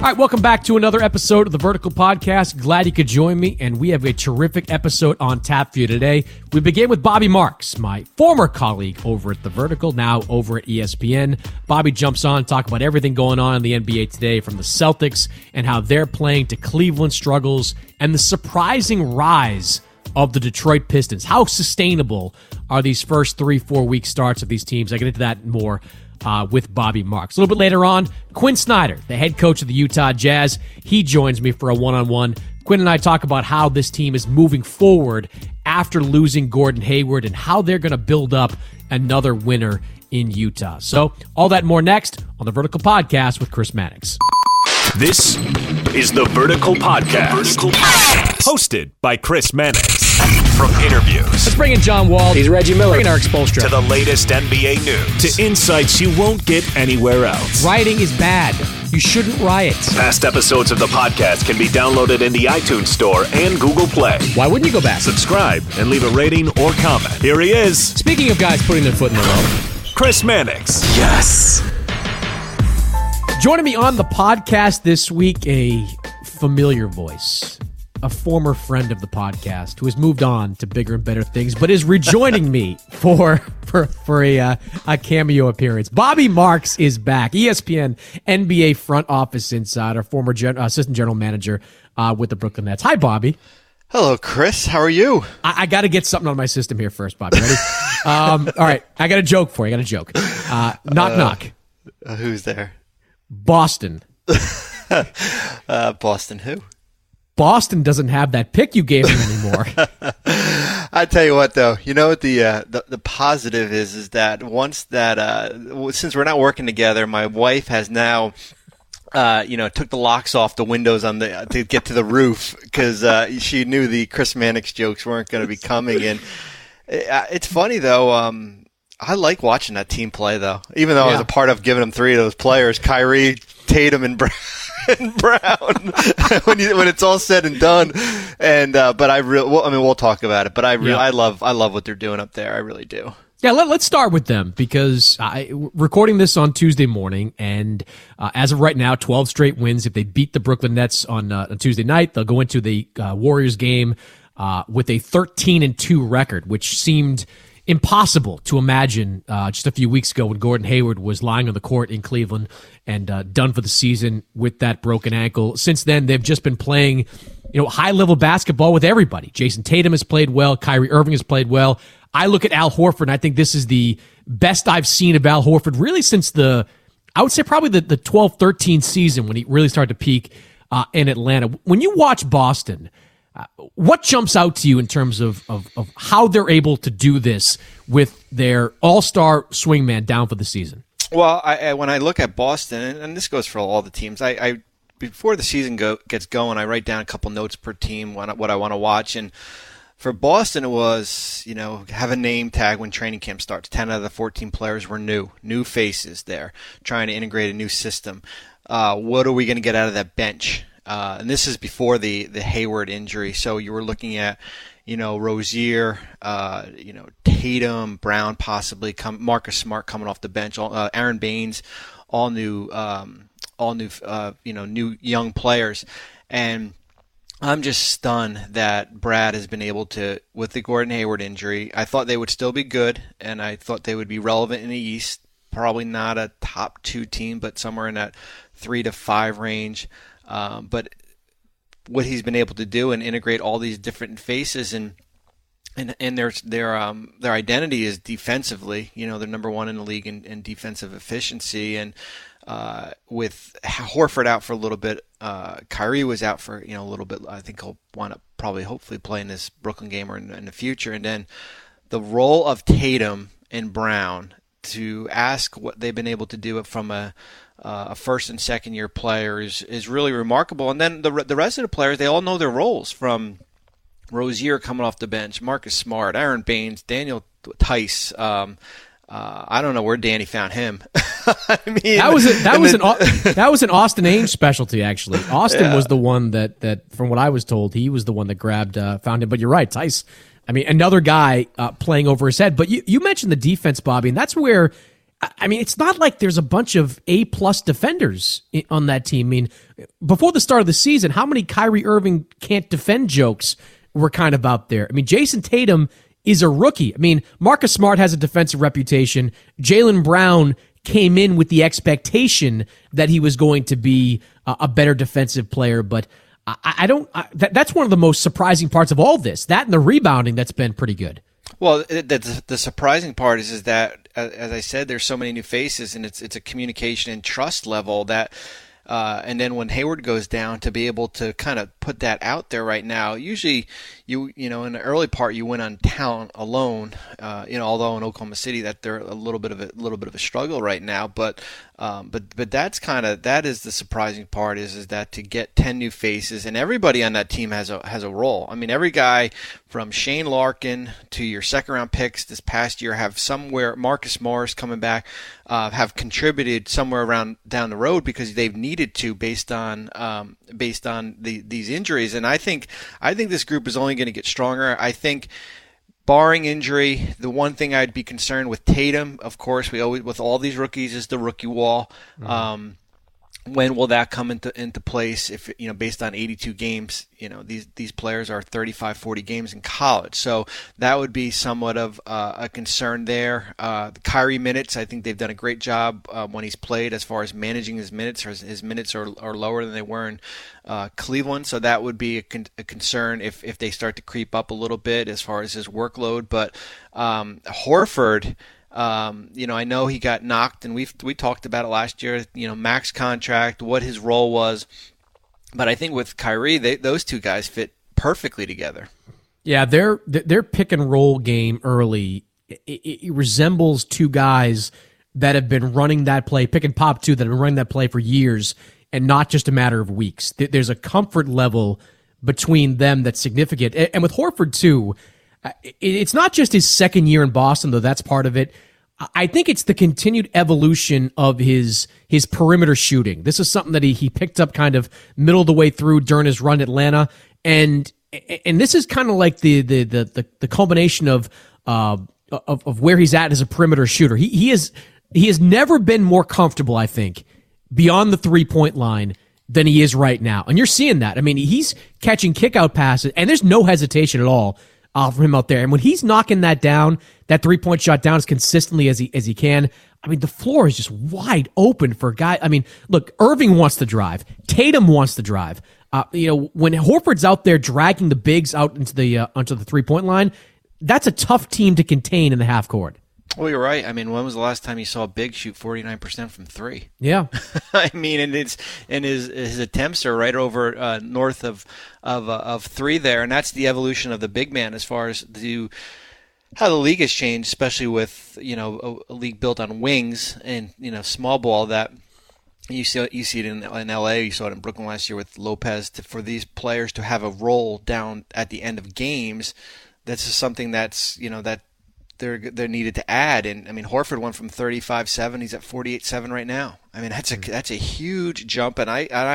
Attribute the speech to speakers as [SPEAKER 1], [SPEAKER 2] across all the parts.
[SPEAKER 1] All right, welcome back to another episode of the Vertical Podcast. Glad you could join me, and we have a terrific episode on tap for you today. We begin with Bobby Marks, my former colleague over at The Vertical, now over at ESPN. Bobby jumps on, talk about everything going on in the NBA today, from the Celtics and how they're playing to Cleveland struggles and the surprising rise of the Detroit Pistons. How sustainable are these first 3-4 week starts of these teams? I get into that more with Bobby Marks. A little bit later on, Quinn Snyder, the head coach of the Utah Jazz, he joins me for a one-on-one. Quinn and I talk about how this team is moving forward after losing Gordon Hayward and how they're going to build up another winner in Utah. So all that and more next on the Vertical Podcast with Chris Mannix.
[SPEAKER 2] This is the Vertical Podcast. Hosted by Chris Mannix. From interviews.
[SPEAKER 1] Let's bring in John Wall. He's Reggie Miller. Bring in Eric Spoelstra.
[SPEAKER 2] To the latest NBA news. To insights you won't get anywhere else.
[SPEAKER 1] Rioting is bad. You shouldn't riot.
[SPEAKER 2] Past episodes of the podcast can be downloaded in the iTunes Store and Google Play.
[SPEAKER 1] Why wouldn't you go back?
[SPEAKER 2] Subscribe and leave a rating or comment. Here he is.
[SPEAKER 1] Speaking of guys putting their foot in the road,
[SPEAKER 2] Chris Mannix. Yes.
[SPEAKER 1] Joining me on the podcast this week, a familiar voice, a former friend of the podcast who has moved on to bigger and better things, but is rejoining me for a cameo appearance. Bobby Marks is back. ESPN NBA front office insider, former assistant general manager with the Brooklyn Nets. Hi, Bobby.
[SPEAKER 3] Hello, Chris. How are you?
[SPEAKER 1] I got to get something on my system here first, Bobby. Ready? All right. I got a joke for you. Knock, knock.
[SPEAKER 3] Who's there?
[SPEAKER 1] Boston.
[SPEAKER 3] Boston who?
[SPEAKER 1] Boston doesn't have that pick you gave him anymore.
[SPEAKER 3] I tell you what, though, you know what the positive is that once that since we're not working together, my wife has now took the locks off the windows on to get to the roof because she knew the Chris Mannix jokes weren't going to be coming. And it's funny though. I like watching that team play, though. Even though I was a part of giving them three of those players, Kyrie, Tatum, and Brown, when it's all said and done. And but we'll talk about it. But I love what they're doing up there. I really do.
[SPEAKER 1] Yeah, let's start with them because recording this on Tuesday morning, and as of right now, 12 straight wins. If they beat the Brooklyn Nets on Tuesday night, they'll go into the Warriors game with a 13-2 record, which seemed impossible to imagine just a few weeks ago when Gordon Hayward was lying on the court in Cleveland and done for the season with that broken ankle. Since then, they've just been playing, high-level basketball with everybody. Jason Tatum has played well. Kyrie Irving has played well. I look at Al Horford, and I think this is the best I've seen of Al Horford really since I would say probably the 12-13 season when he really started to peak in Atlanta. When you watch Boston, what jumps out to you in terms of how they're able to do this with their all-star swingman down for the season?
[SPEAKER 3] Well, when I look at Boston, and this goes for all the teams, I before the season gets going, I write down a couple notes per team, what I want to watch. And for Boston, it was, have a name tag when training camp starts. 10 out of the 14 players were new faces there, trying to integrate a new system. What are we going to get out of that bench? And this is before the Hayward injury. So you were looking at, Rozier, Tatum, Brown, possibly Marcus Smart coming off the bench, Aaron Baines, all new, new young players. And I'm just stunned that Brad has been able to, with the Gordon Hayward injury, I thought they would still be good, and I thought they would be relevant in the East. Probably not a top 2 team, but somewhere in that 3 to 5 range. But what he's been able to do and integrate all these different faces and their identity is defensively. They're number 1 in the league in defensive efficiency, and with Horford out for a little bit, Kyrie was out for a little bit. I think he'll wind up hopefully playing this Brooklyn game or in the future. And then the role of Tatum and Brown, to ask what they've been able to do from a first and second year player is really remarkable. And then the rest of the players, they all know their roles, from Rozier coming off the bench, Marcus Smart, Aaron Baines, Daniel Tice. I don't know where Danny found him. I mean,
[SPEAKER 1] that was an Austin Ainge specialty, actually. Austin was the one that from what I was told, he was the one that found him. But you're right, Tice. I mean, another guy playing over his head. But you mentioned the defense, Bobby, and that's where I mean, it's not like there's a bunch of A-plus defenders on that team. I mean, before the start of the season, how many Kyrie Irving can't defend jokes were kind of out there? I mean, Jason Tatum is a rookie. I mean, Marcus Smart has a defensive reputation. Jaylen Brown came in with the expectation that he was going to be a better defensive player, but that's one of the most surprising parts of all this. That and the rebounding that's been pretty good.
[SPEAKER 3] Well, the surprising part is that, as I said, there's so many new faces, and it's a communication and trust level that, and then when Hayward goes down, to be able to kind of put that out there right now. Usually, you know, in the early part, you went on talent alone. Although in Oklahoma City that they're a little bit of a struggle right now, but that is the surprising part is that to get 10 new faces, and everybody on that team has a role. I mean, every guy from Shane Larkin to your second round picks this past year have somewhere. Marcus Morris coming back, have contributed somewhere around down the road because they've needed to based on these injuries. And I think this group is only going to get stronger. I think, barring injury, the one thing I'd be concerned with Tatum, of course, we always with all these rookies, is the rookie wall. Mm-hmm. When will that come into place? If based on 82 games, these players are 35, 40 games in college, so that would be somewhat of a concern there. The Kyrie minutes, I think they've done a great job when he's played as far as managing his minutes. His minutes are lower than they were in Cleveland, so that would be a concern if they start to creep up a little bit as far as his workload. But Horford. I know he got knocked, and we talked about it last year. Max contract, what his role was, but I think with Kyrie, those two guys fit perfectly together.
[SPEAKER 1] Yeah, their pick and roll game early it resembles two guys that have been running that play, pick and pop two, that have been running that play for years, and not just a matter of weeks. There's a comfort level between them that's significant, and with Horford too. It's not just his second year in Boston, though that's part of it. I think it's the continued evolution of his perimeter shooting. This is something that he picked up kind of middle of the way through during his run in Atlanta, and this is kind of like the culmination of where he's at as a perimeter shooter. He has never been more comfortable, I think, beyond the 3-point line than he is right now, and you're seeing that. I mean, he's catching kick-out passes, and there's no hesitation at all for him out there. And when he's knocking that down, that 3-point shot down as consistently as he can, I mean, the floor is just wide open for a guy. I mean, look, Irving wants to drive. Tatum wants to drive. When Horford's out there dragging the bigs out into the 3-point line, that's a tough team to contain in the half court.
[SPEAKER 3] Well, you're right. I mean, when was the last time you saw Big shoot 49% from three?
[SPEAKER 1] Yeah.
[SPEAKER 3] I mean, and his attempts are right over north of three there, and that's the evolution of the big man as far as how the league has changed, especially with a league built on wings and small ball. That you see it in LA, you saw it in Brooklyn last year with Lopez. For these players to have a role down at the end of games, that's just something that's that they're needed to add. And I mean, Horford went from 35-7, he's at 48-7 right now. I mean, that's a huge jump, and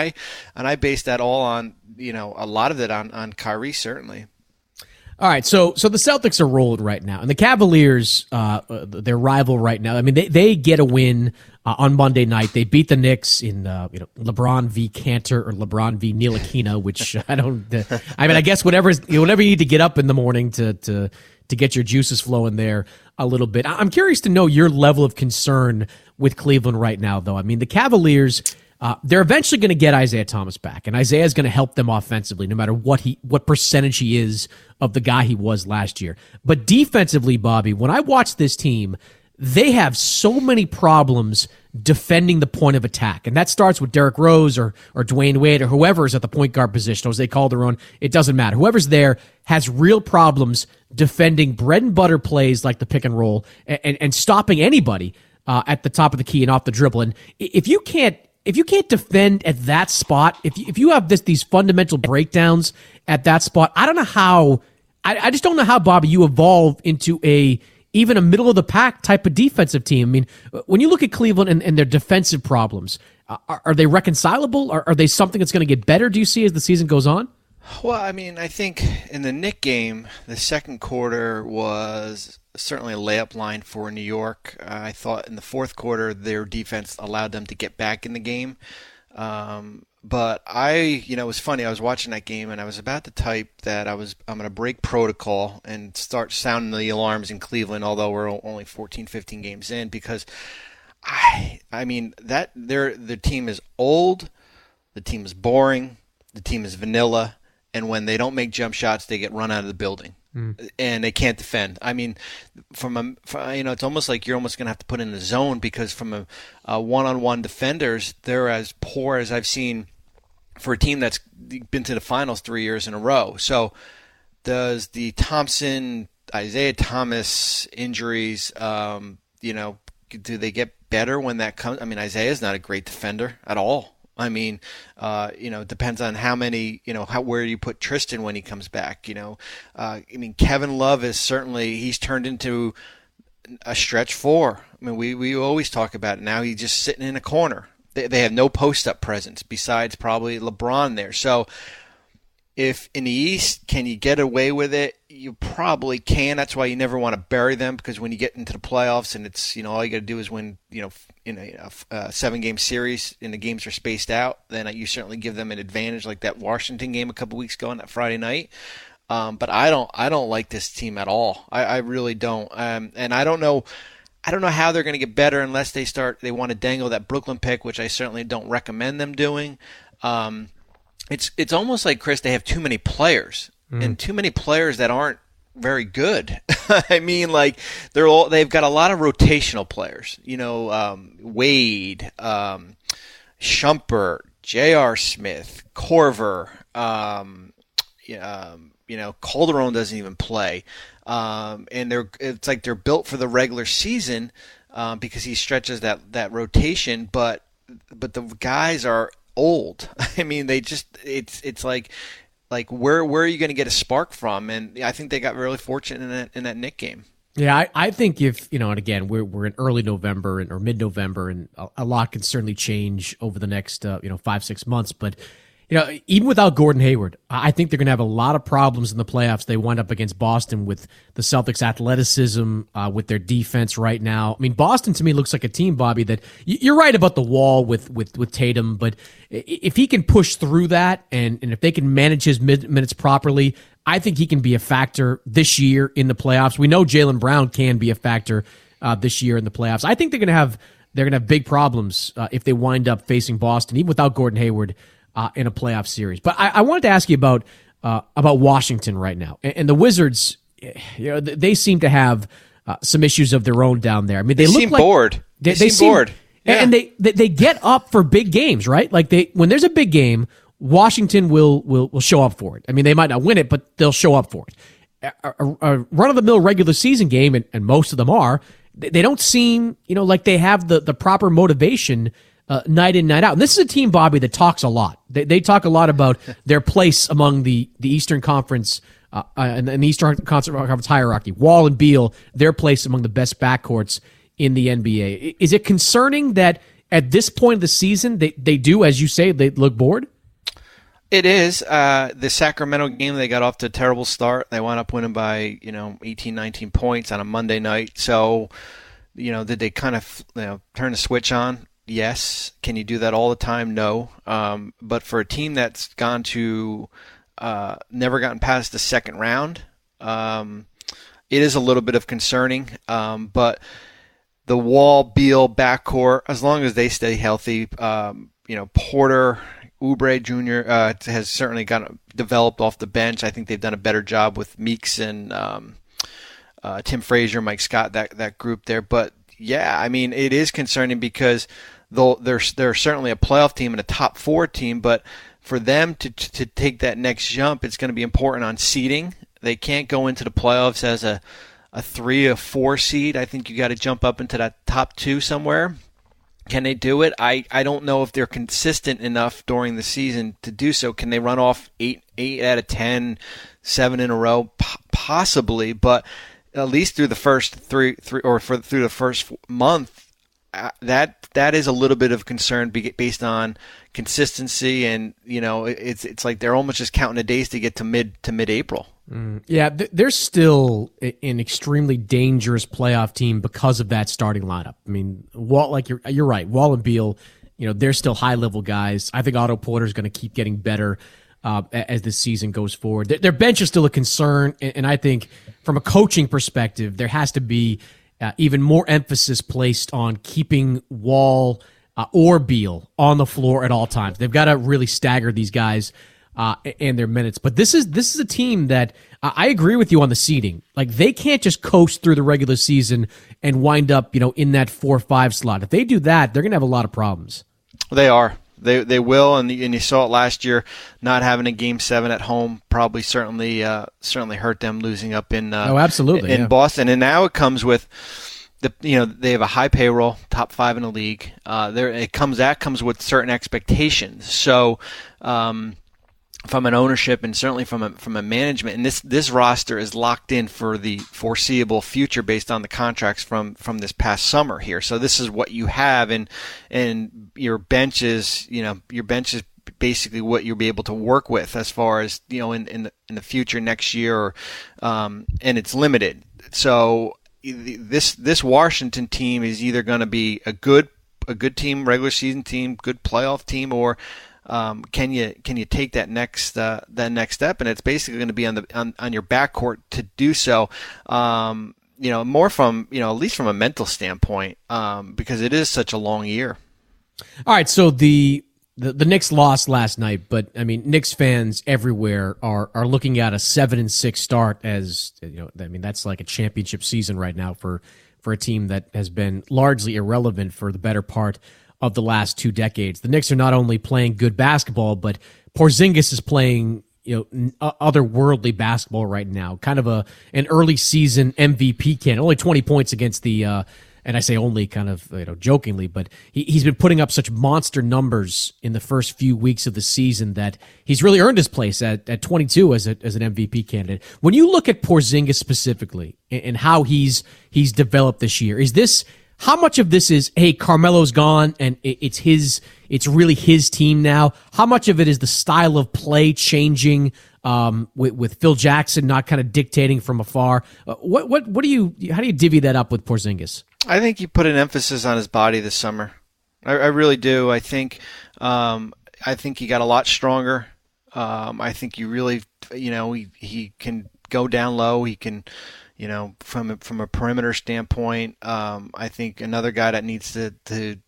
[SPEAKER 3] I base that all on a lot of it on Kyrie, certainly.
[SPEAKER 1] All right, so the Celtics are rolling right now, and the Cavaliers, their rival right now. I mean, they get a win on Monday night. They beat the Knicks in LeBron v. Cantor or LeBron v. Ntilikina, which I don't. I mean, I guess whatever you need to get up in the morning to get your juices flowing there a little bit. I'm curious to know your level of concern with Cleveland right now, though. I mean, the Cavaliers. They're eventually going to get Isaiah Thomas back, and Isaiah's going to help them offensively, no matter what percentage he is of the guy he was last year. But defensively, Bobby, when I watch this team, they have so many problems defending the point of attack, and that starts with Derrick Rose or Dwayne Wade or whoever's at the point guard position, Jose Calderon. It doesn't matter. Whoever's there has real problems defending bread and butter plays like the pick and roll and stopping anybody at the top of the key and off the dribble. And if you can't defend at that spot, if you have these fundamental breakdowns at that spot, I don't know how. I just don't know how, Bobby, you evolve into even a middle of the pack type of defensive team. I mean, when you look at Cleveland and their defensive problems, are they reconcilable? Are they something that's going to get better? Do you see as the season goes on?
[SPEAKER 3] Well, I mean, I think in the Knick game, the second quarter was certainly a layup line for New York. I thought in the fourth quarter their defense allowed them to get back in the game. But it was funny. I was watching that game and I was about to type that I'm going to break protocol and start sounding the alarms in Cleveland, although we're only 14, 15 games in, because the team is old, the team is boring, the team is vanilla, and when they don't make jump shots, they get run out of the building. And they can't defend. I mean, it's almost like you're almost going to have to put in a zone, because from a one-on-one defenders, they're as poor as I've seen for a team that's been to the finals 3 years in a row. So does the Isaiah Thomas injuries, do they get better when that comes? I mean, Isaiah's not a great defender at all. I mean, it depends on how many, where you put Tristan when he comes back. Kevin Love he's turned into a stretch four. I mean, we always talk about it. Now he's just sitting in a corner. They have no post-up presence besides probably LeBron there. So if in the East, can you get away with it? You probably can. That's why you never want to bury them, because when you get into the playoffs and it's, all you got to do is win, in a 7-game series and the games are spaced out, then you certainly give them an advantage, like that Washington game a couple weeks ago on that Friday night. But I don't like this team at all. I really don't. And I don't know how they're going to get better unless they want to dangle that Brooklyn pick, which I certainly don't recommend them doing. It's almost like, Chris, they have too many players and too many players that aren't very good. I mean, like they've got a lot of rotational players. Wade, Shumpert, J.R. Smith, Korver. Calderon doesn't even play, and it's like they're built for the regular season because he stretches that rotation, but the guys are old. I mean, it's like where are you going to get a spark from? And I think they got really fortunate in that Knick game.
[SPEAKER 1] Yeah, I think if, and again, we're in early November or mid-November, and a lot can certainly change over the next 5-6 months, but even without Gordon Hayward, I think they're going to have a lot of problems in the playoffs. They wind up against Boston with the Celtics' athleticism, with their defense right now. I mean, Boston to me looks like a team, Bobby, that you're right about the wall with Tatum, but if he can push through that and if they can manage his minutes properly, I think he can be a factor this year in the playoffs. We know Jaylen Brown can be a factor this year in the playoffs. I think they're going to have big problems if they wind up facing Boston, even without Gordon Hayward, in a playoff series. But I wanted to ask you about Washington right now. And the Wizards, they seem to have some issues of their own down there. I mean, they look
[SPEAKER 3] seem
[SPEAKER 1] like
[SPEAKER 3] bored. They seem bored. Yeah.
[SPEAKER 1] And they get up for big games, right? Like when there's a big game, Washington will show up for it. I mean, they might not win it, but they'll show up for it. A run-of-the-mill regular season game, and most of them are, they don't seem, like they have the proper motivation night in, night out. And this is a team, Bobby, that talks a lot. They talk a lot about their place among the Eastern Conference and the Eastern Conference hierarchy. Wall and Beal, their place among the best backcourts in the NBA. Is it concerning that at this point of the season, they do, as you say, they look bored?
[SPEAKER 3] It is. The Sacramento game, they got off to a terrible start. They wound up winning by 18, 19 points on a Monday night. So, did they kind of turn the switch on? Yes. Can you do that all the time? No. But for a team that's gone to never gotten past the second round, it is a little bit of concerning. But the Wall-Beal backcourt, as long as they stay healthy, Porter, Oubre Jr. Has certainly developed off the bench. I think they've done a better job with Meeks and Tim Frazier, Mike Scott, that group there. But yeah, I mean, it is concerning because they're certainly a playoff team and a top 4 team, but for them to take that next jump, it's going to be important on seeding. They can't go into the playoffs as a 3 or 4 seed. I think you got to jump up into that top 2 somewhere. Can they do it? I don't know if they're consistent enough during the season to do so. Can they run off 8 out of 10, 7 in a row? Possibly, but at least through the first through the first month, that is a little bit of concern based on consistency, and it's like they're almost just counting the days to get to mid-April.
[SPEAKER 1] Yeah, they're still an extremely dangerous playoff team because of that starting lineup. I mean, you're right. Wall and Beal, they're still high-level guys. I think Otto Porter's going to keep getting better as the season goes forward. Their bench is still a concern, and I think from a coaching perspective, there has to be even more emphasis placed on keeping Wall or Beal on the floor at all times. They've got to really stagger these guys and their minutes. But this is a team that I agree with you on the seeding. Like, they can't just coast through the regular season and wind up, in that 4-5 slot. If they do that, they're going to have a lot of problems.
[SPEAKER 3] They are. They will, and you saw it last year. Not having a Game 7 at home probably certainly hurt them, losing up in
[SPEAKER 1] absolutely
[SPEAKER 3] in Boston. And now it comes with they have a high payroll, top 5 in the league. That comes with certain expectations. So from an ownership and certainly from a management, and this roster is locked in for the foreseeable future based on the contracts from this past summer here. So this is what you have, and your bench is basically what you'll be able to work with as far as in the future next year, and it's limited. So this Washington team is either going to be a good team, regular season team, good playoff team, or can you take that next step? And it's basically going to be on your backcourt to do so. More from at least from a mental standpoint, because it is such a long year.
[SPEAKER 1] All right, so the Knicks lost last night, but I mean, Knicks fans everywhere are looking at a 7-6 start as that's like a championship season right now for a team that has been largely irrelevant for the better part of the last 2 decades. The Knicks are not only playing good basketball, but Porzingis is playing otherworldly basketball right now. Kind of an early season MVP candidate. Only 20 points against the and I say only kind of jokingly, but he's been putting up such monster numbers in the first few weeks of the season that he's really earned his place at 22 as an MVP candidate. When you look at Porzingis specifically and how he's developed this year, how much of this is, hey, Carmelo's gone and it's really his team now? How much of it is the style of play changing with Phil Jackson not kind of dictating from afar? How do you divvy that up with Porzingis?
[SPEAKER 3] I think you put an emphasis on his body this summer. I really do. I think he got a lot stronger. I think you really, he can go down low. He can, from a perimeter standpoint, I think another guy that needs to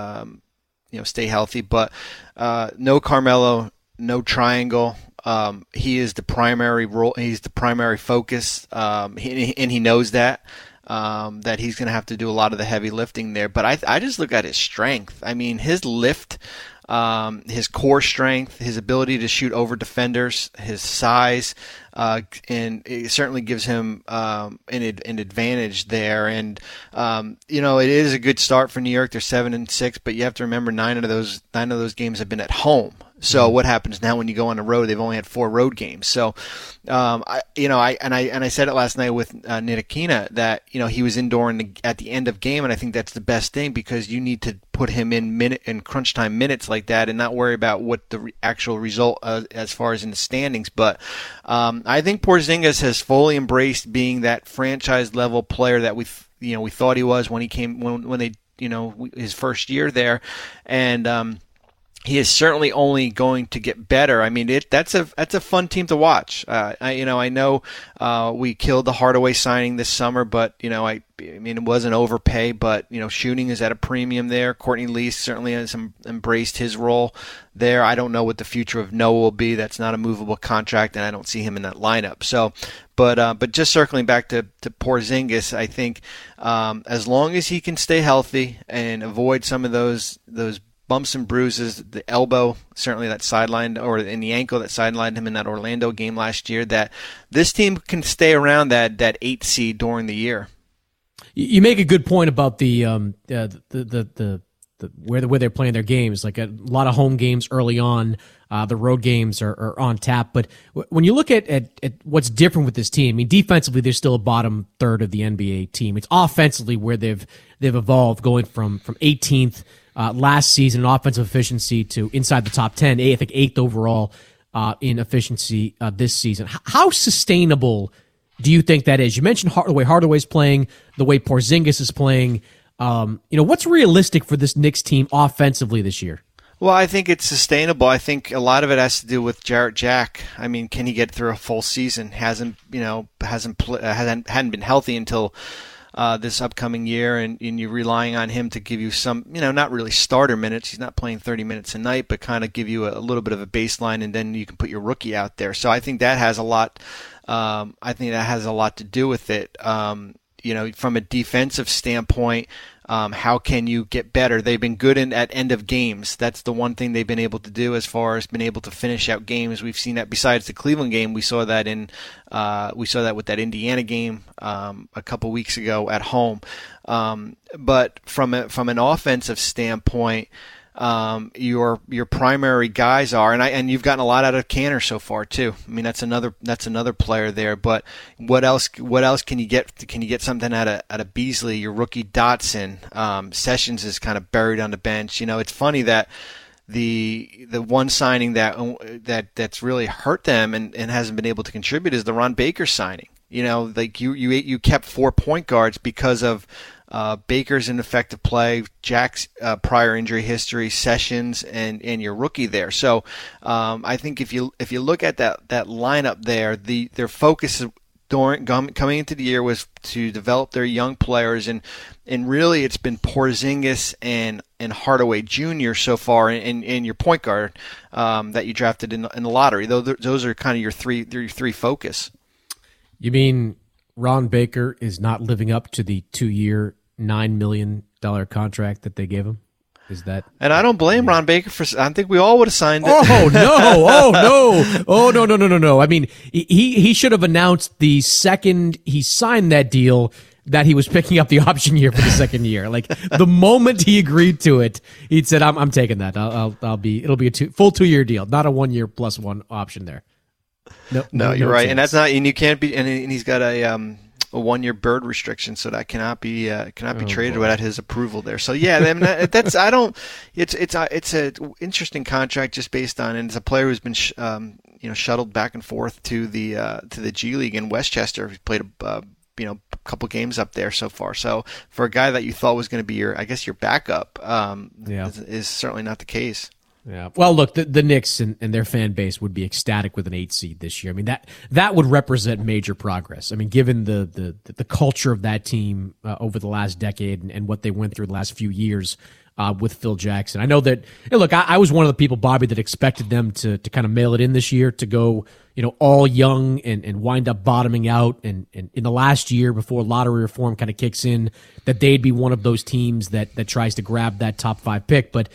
[SPEAKER 3] stay healthy. But no Carmelo, no triangle. He is the primary role. He's the primary focus, and he knows that he's going to have to do a lot of the heavy lifting there. But I just look at his strength. I mean, his lift, his core strength, his ability to shoot over defenders, his size, and it certainly gives him an advantage there. And it is a good start for New York. They're 7-6, but you have to remember 9 of those games have been at home. So what happens now when you go on the road? They've only had 4 road games. So, I said it last night with Ntilikina that he was indoor at the end of game, and I think that's the best thing because you need to put him in crunch time minutes like that and not worry about what the actual result as far as in the standings. But I think Porzingis has fully embraced being that franchise level player that we thought he was when he came when they his first year there, and he is certainly only going to get better. I mean, that's a fun team to watch. I know we killed the Hardaway signing this summer, but I mean it wasn't overpay, but shooting is at a premium there. Courtney Lee certainly has embraced his role there. I don't know what the future of Noah will be. That's not a movable contract, and I don't see him in that lineup. So, but just circling back to Porzingis, I think as long as he can stay healthy and avoid some of those bumps and bruises, the elbow, certainly that sidelined, or in the ankle that sidelined him in that Orlando game last year, that this team can stay around that 8 seed during the year.
[SPEAKER 1] You make a good point about the where they're playing their games. Like a lot of home games early on, the road games are on tap. But when you look at what's different with this team, I mean, defensively they're still a bottom third of the NBA team. It's offensively where they've evolved, going from 18th last season in offensive efficiency to inside the top 10. I think 8th overall in efficiency this season. How sustainable do you think that is? You mentioned the way Hardaway's playing, the way Porzingis is playing. What's realistic for this Knicks team offensively this year?
[SPEAKER 3] Well, I think it's sustainable. I think a lot of it has to do with Jarrett Jack. I mean, can he get through a full season? Hadn't been healthy until this upcoming year, and you're relying on him to give you some, not really starter minutes. He's not playing 30 minutes a night, but kind of give you a little bit of a baseline, and then you can put your rookie out there. So I think that has a lot. To do with it. From a defensive standpoint, how can you get better? They've been good at end of games. That's the one thing they've been able to do as far as been able to finish out games. We've seen that besides the Cleveland game. We saw that with that Indiana game a couple weeks ago at home. But from an offensive standpoint, your primary guys are, and you've gotten a lot out of Canner so far too. I mean, that's another player there. But what else can you get? Can you get something out of Beasley? Your rookie Dotson, Sessions is kind of buried on the bench. It's funny that the one signing that's really hurt them and hasn't been able to contribute is the Ron Baker signing. You kept 4 point guards because of Baker's ineffective play, Jack's prior injury history, Sessions, and your rookie there. So I think if you look at that lineup there, their focus coming into the year was to develop their young players, and really it's been Porzingis and Hardaway Jr. so far, in your point guard that you drafted in the lottery. Those are kind of your three focus.
[SPEAKER 1] You mean Ron Baker is not living up to the 2-year, $9 million contract that they gave him? Is that? And
[SPEAKER 3] I don't blame Ron Baker for. I think we all would have signed it.
[SPEAKER 1] Oh no! I mean, he should have announced the second he signed that deal that he was picking up the option year for the second year. Like the moment he agreed to it, he'd said, "I'm taking that. It'll be a full 2-year deal, not a 1 year plus 1 option there."
[SPEAKER 3] No, you're right, and that's not, and you can't be, and he's got a 1-year bird restriction, so that cannot be traded without his approval there. So yeah, I mean, it's a interesting contract just based on, and it's a player who's been shuttled back and forth to the G League in Westchester. He played a couple games up there so far. So for a guy that you thought was going to be your backup, is certainly not the case.
[SPEAKER 1] Yeah. Well, look, the Knicks and their fan base would be ecstatic with an 8 seed this year. I mean, that would represent major progress. I mean, given the culture of that team over the last decade and what they went through the last few years with Phil Jackson. I know that, look, I was one of the people, Bobby, that expected them to kind of mail it in this year, to go, all young and wind up bottoming out. And in the last year before lottery reform kind of kicks in, that they'd be one of those teams that tries to grab that top 5 pick. But,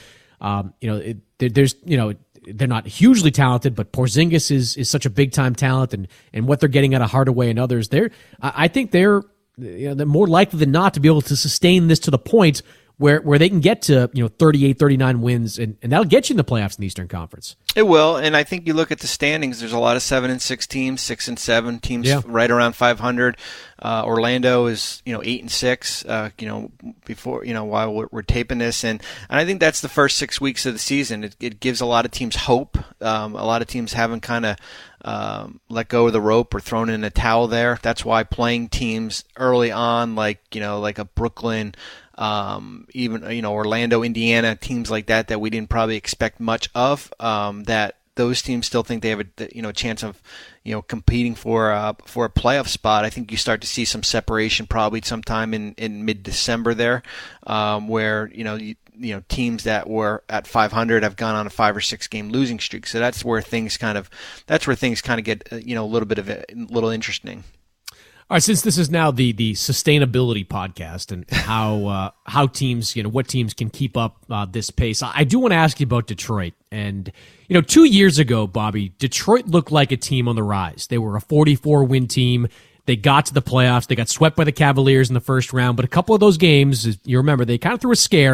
[SPEAKER 1] they're not hugely talented, but Porzingis is such a big time talent, and what they're getting out of Hardaway and others, I think they're more likely than not to be able to sustain this to the point where they can get to 38, 39 wins, and that'll get you in the playoffs in the Eastern Conference.
[SPEAKER 3] It will, and I think you look at the standings. There's a lot of 7-6 teams, 6-7 teams, right around 500. Orlando is 8-6. Before while we're taping this, and I think that's the first 6 weeks of the season. It gives a lot of teams hope. A lot of teams haven't kind of let go of the rope or thrown in a towel there. That's why playing teams early on, like a Brooklyn. Even Orlando, Indiana, teams like that we didn't probably expect much of. That those teams still think they have a chance of competing for a playoff spot. I think you start to see some separation probably sometime in mid-December there, where teams that were at 500 have gone on a 5 or 6 game losing streak. So that's where things kind of get a little interesting.
[SPEAKER 1] All right, since this is now the sustainability podcast and how teams, what teams can keep up this pace, I do want to ask you about Detroit. And 2 years ago, Bobby, Detroit looked like a team on the rise. They were a 44-win team. They got to the playoffs. They got swept by the Cavaliers in the first round. But a couple of those games, you remember, they kind of threw a scare.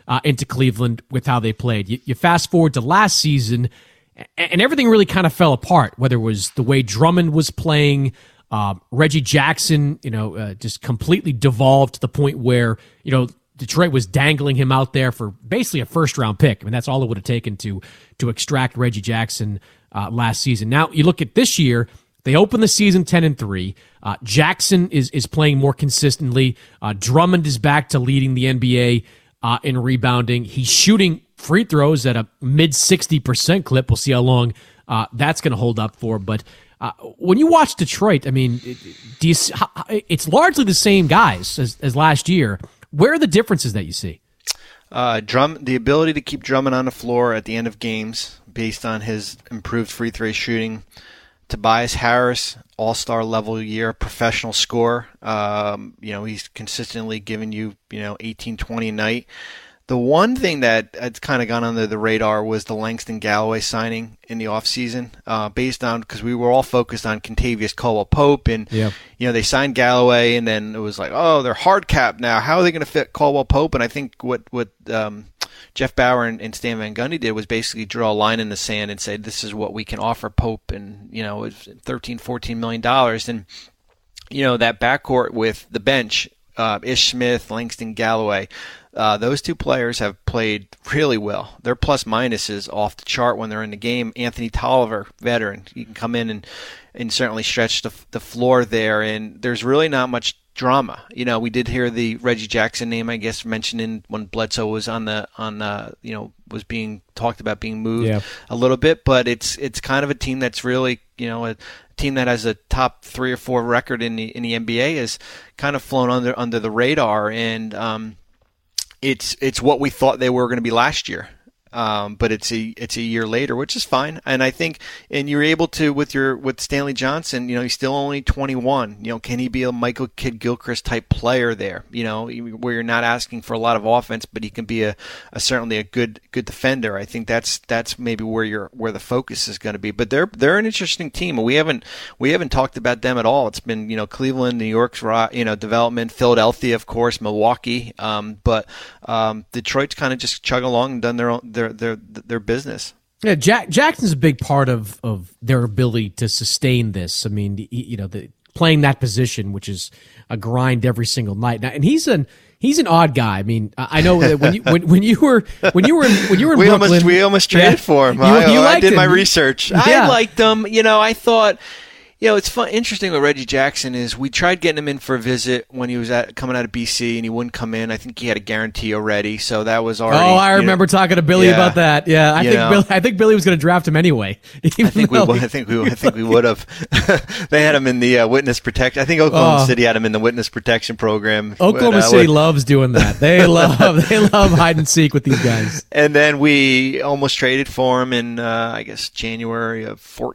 [SPEAKER 1] into Cleveland with how they played. You fast forward to last season, and everything really kind of fell apart, whether it was the way Drummond was playing, Reggie Jackson, just completely devolved to the point where, Detroit was dangling him out there for basically a first-round pick. I mean, that's all it would have taken to extract Reggie Jackson last season. Now, you look at this year, they opened the season 10-3. Jackson is playing more consistently. Drummond is back to leading the NBA in rebounding. He's shooting free throws at a mid-60% clip. We'll see how long that's going to hold up for. But when you watch Detroit, I mean, it's largely the same guys as last year. Where are the differences that you see?
[SPEAKER 3] The ability to keep Drummond on the floor at the end of games based on his improved free throw shooting. Tobias Harris, all-star level year, professional scorer. He's consistently giving you, 18, 20 a night. The one thing that had kind of gone under the radar was the Langston Galloway signing in the offseason, based on, because we were all focused on Kentavious Caldwell-Pope, and they signed Galloway, and then it was like, oh, they're hard capped now. How are they going to fit Caldwell-Pope? And I think what Jeff Bauer and Stan Van Gundy did was basically draw a line in the sand and say, this is what we can offer Pope, and it's $13-14 million, and that backcourt with the bench, Ish Smith, Langston Galloway. Those two players have played really well. Their plus minus is off the chart when they're in the game. Anthony Tolliver, veteran, he can come in and certainly stretch the floor there. And there's really not much drama. We did hear the Reggie Jackson name, I guess, mentioned when Bledsoe was was being talked about being moved a little bit. But it's kind of a team that's really, a team that has a top 3 or 4 record in the NBA has kind of flown under the radar, and it's what we thought they were going to be last year. But it's a year later, which is fine. And I think, and you're able to with Stanley Johnson, he's still only 21. Can he be a Michael Kidd-Gilchrist type player there? Where you're not asking for a lot of offense, but he can be certainly a good defender. I think that's maybe where the focus is going to be. But they're an interesting team. We haven't talked about them at all. It's been Cleveland, New York's development, Philadelphia, of course, Milwaukee. But Detroit's kind of just chugging along and done their business.
[SPEAKER 1] Yeah, Jackson's a big part of their ability to sustain this. I mean, playing that position, which is a grind every single night. Now, and he's an odd guy. I mean, I know that when you were in Brooklyn,
[SPEAKER 3] we almost traded for him. I did my research. Yeah. I liked him. I thought. It's interesting with Reggie Jackson is we tried getting him in for a visit when he was coming out of BC, and he wouldn't come in. I think he had a guarantee already, so that was already.
[SPEAKER 1] Oh, I remember talking to Billy about that. Yeah, I think Billy was going to draft him anyway.
[SPEAKER 3] I think we would have. They had him in the witness protection. I think Oklahoma City had him in the witness protection program.
[SPEAKER 1] Oklahoma City loves doing that. They love hide and seek with these guys.
[SPEAKER 3] And then we almost traded for him in I guess January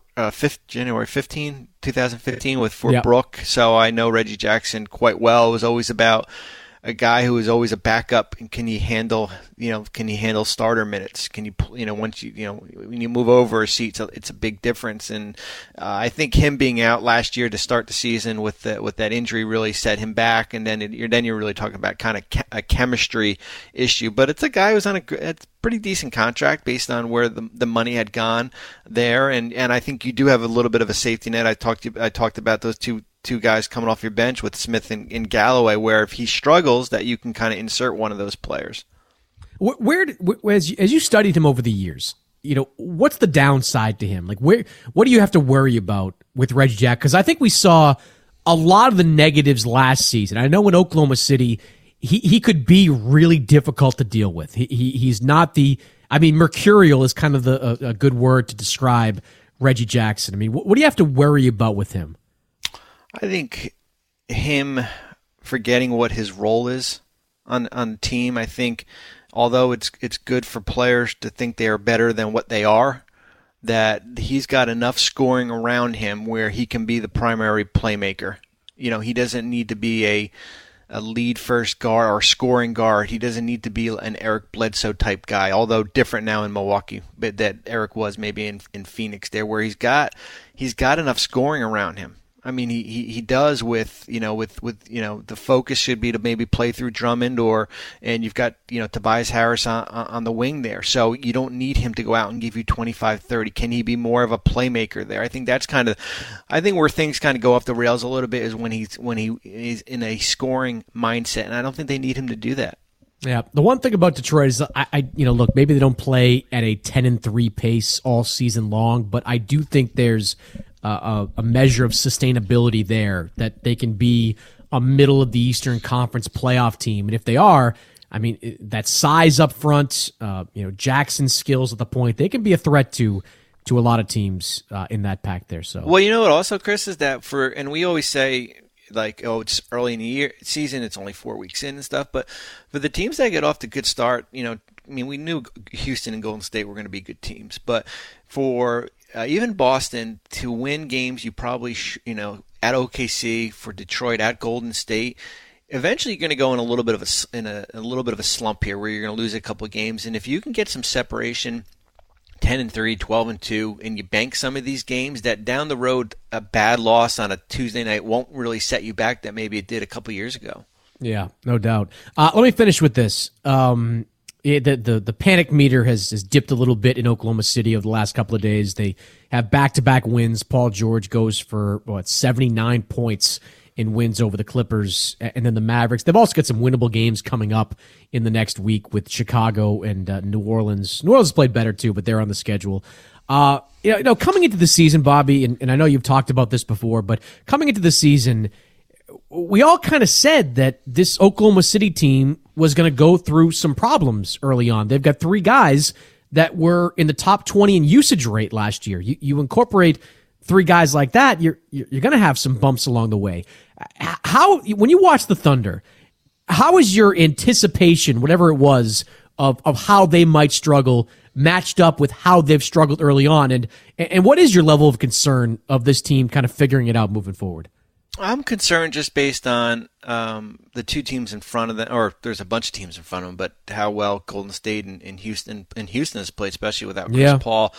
[SPEAKER 3] 15. 2015 with Fort Brooke. So I know Reggie Jackson quite well. It was always about a guy who is always a backup, and can he handle starter minutes? Can you once when you move over a seat, it's a big difference. And I think him being out last year to start the season with that injury really set him back. And then you're really talking about kind of a chemistry issue. But it's a guy who's on a pretty decent contract based on where the money had gone there. And I think you do have a little bit of a safety net. I talked about those two guys coming off your bench with Smith and Galloway, where if he struggles, that you can kind of insert one of those players.
[SPEAKER 1] As you studied him over the years, what's the downside to him? Like, what do you have to worry about with Reggie Jack? Because I think we saw a lot of the negatives last season. I know in Oklahoma City, he could be really difficult to deal with. He's not mercurial is kind of a good word to describe Reggie Jackson. I mean, what do you have to worry about with him?
[SPEAKER 3] I think him forgetting what his role is on the team. I think although it's good for players to think they are better than what they are, that he's got enough scoring around him where he can be the primary playmaker. He doesn't need to be a lead first guard or scoring guard. He doesn't need to be an Eric Bledsoe type guy, although different now in Milwaukee, but that Eric was maybe in Phoenix there, where he's got enough scoring around him. I mean, he does with the focus should be to maybe play through Drummond and you've got, Tobias Harris on the wing there. So you don't need him to go out and give you 25, 30. Can he be more of a playmaker there? I think that's I think where things kind of go off the rails a little bit is when he is in a scoring mindset. And I don't think they need him to do that.
[SPEAKER 1] Yeah, the one thing about Detroit is, look, maybe they don't play at a 10-3 pace all season long, but I do think there's a measure of sustainability there, that they can be a middle of the Eastern Conference playoff team, and if they are, I mean, that size up front, Jackson's skills at the point, they can be a threat to a lot of teams in that pack there. So,
[SPEAKER 3] well, you know what, also, Chris, is that and we always say, like, it's early in the season, it's only 4 weeks in and stuff. But for the teams that get off to a good start, we knew Houston and Golden State were going to be good teams. But for even Boston to win games, you probably, at OKC, for Detroit, at Golden State, eventually you're going to go in a little bit of a slump here, where you're going to lose a couple of games. And if you can get some separation, 10-3, 12-2, and you bank some of these games, that down the road a bad loss on a Tuesday night won't really set you back that maybe it did a couple years ago.
[SPEAKER 1] Yeah, no doubt. Let me finish with this. The panic meter has dipped a little bit in Oklahoma City over the last couple of days. They have back-to-back wins. Paul George goes for 79 points in wins over the Clippers and then the Mavericks. They've also got some winnable games coming up in the next week with Chicago and New Orleans. New Orleans has played better too, but they're on the schedule. Coming into the season, Bobby, and I know you've talked about this before, but coming into the season, we all kind of said that this Oklahoma City team was going to go through some problems early on. They've got 3 guys that were in the top 20 in usage rate last year. You incorporate 3 guys like that, you're going to have some bumps along the way. When you watch the Thunder, how is your anticipation, whatever it was, of how they might struggle matched up with how they've struggled early on? And what is your level of concern of this team kind of figuring it out moving forward?
[SPEAKER 3] I'm concerned just based on the 2 teams in front of them, or there's a bunch of teams in front of them, but how well Golden State and Houston has played, especially without Chris Paul.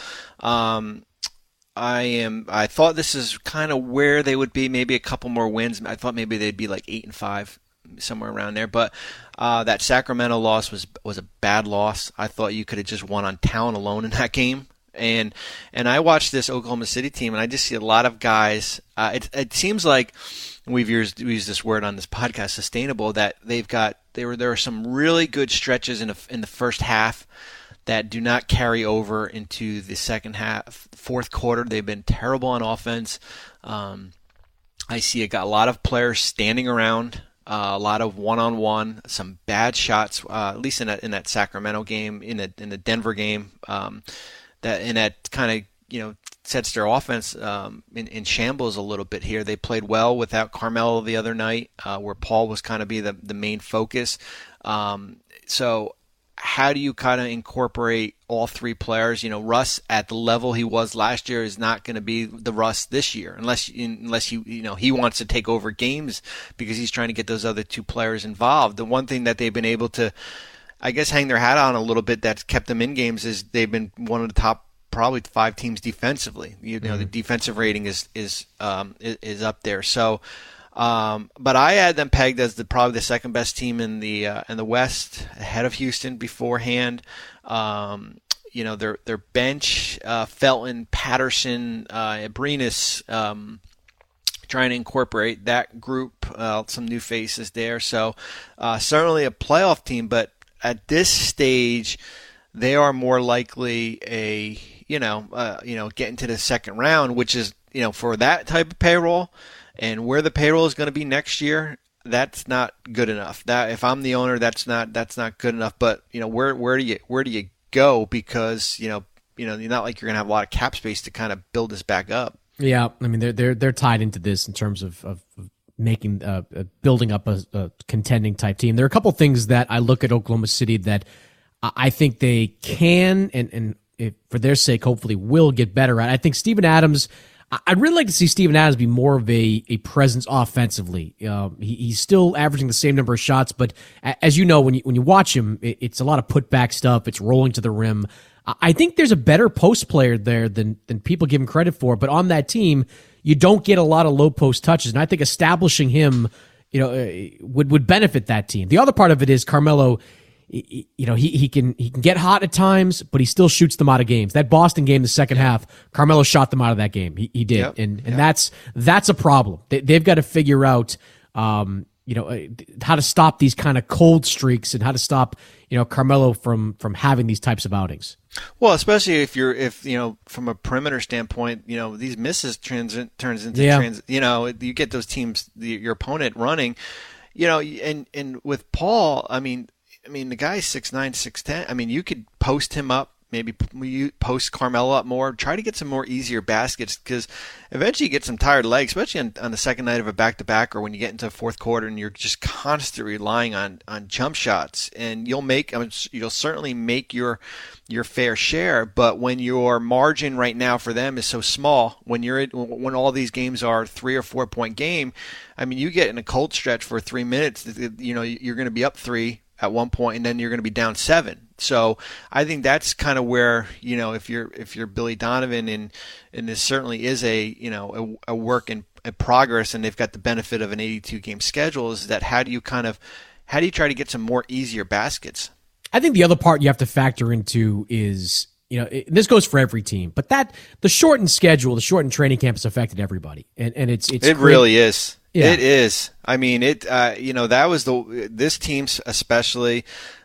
[SPEAKER 3] I thought this is kind of where they would be, maybe a couple more wins. I thought maybe they'd be like 8-5, somewhere around there. But that Sacramento loss was a bad loss. I thought you could have just won on talent alone in that game. And I watched this Oklahoma City team, and I just see a lot of guys. It seems like we've used this word on this podcast, sustainable. That there are some really good stretches in the first half that do not carry over into the second half, fourth quarter. They've been terrible on offense. I see a lot of players standing around, a lot of one-on-one, some bad shots, at least in that Sacramento game, in the Denver game, that kind of sets their offense in shambles a little bit here. They played well without Carmelo the other night, where Paul was kind of be the main focus. So how do you kind of incorporate all 3 players? Russ at the level he was last year is not going to be the Russ this year, unless he wants to take over games because he's trying to get those other 2 players involved. The one thing that they've been able to, I guess, hang their hat on a little bit that's kept them in games is they've been one of the top probably 5 teams defensively. The defensive rating is up there. So. But I had them pegged as probably the second best team in the West, ahead of Houston beforehand. Their bench, Felton, Patterson, Abrines, trying to incorporate that group, some new faces there. So certainly a playoff team, but at this stage, they are more likely get into the second round, which is for that type of payroll. And where the payroll is going to be next year, that's not good enough. That if I'm the owner, that's not good enough. But where do you go? Because you're not like you're going to have a lot of cap space to kind of build this back up.
[SPEAKER 1] Yeah, I mean they're tied into this in terms of making building up a contending type team. There are a couple things that I look at Oklahoma City that I think they can and if, for their sake, hopefully will get better at. I think Steven Adams. I'd really like to see Steven Adams be more of a presence offensively. He's still averaging the same number of shots, but as you know, when you watch him, it's a lot of putback stuff. It's rolling to the rim. I think there's a better post player there than people give him credit for. But on that team, you don't get a lot of low post touches, and I think establishing him, would benefit that team. The other part of it is Carmelo. He can get hot at times, but he still shoots them out of games. That Boston game, the second half, Carmelo shot them out of that game. He did, yep. and that's a problem. They've got to figure out, how to stop these kind of cold streaks and how to stop, Carmelo from having these types of outings.
[SPEAKER 3] Well, especially if from a perimeter standpoint, these misses turns into you get those teams, your opponent running, and with Paul, I mean the guy's 6'9", 6'10". I mean, you could post him up. Maybe you post Carmelo up more. Try to get some more easier baskets because eventually you get some tired legs, especially on the second night of a back-to-back or when you get into the fourth quarter and you're just constantly relying on jump shots. And you'll certainly make your fair share. But when your margin right now for them is so small, when all these games are 3 or 4 point game, I mean, you get in a cold stretch for 3 minutes. You're going to be up 3 at one point, and then you're going to be down 7. So I think that's kind of where, if you're Billy Donovan and this certainly is a work in progress, and they've got the benefit of an 82 game schedule, is that how do you try to get some more easier baskets?
[SPEAKER 1] I think the other part you have to factor into is, this goes for every team, but the shortened schedule, the shortened training camp has affected everybody, and it
[SPEAKER 3] really is.
[SPEAKER 1] Yeah.
[SPEAKER 3] It is. I mean, that was this team especially.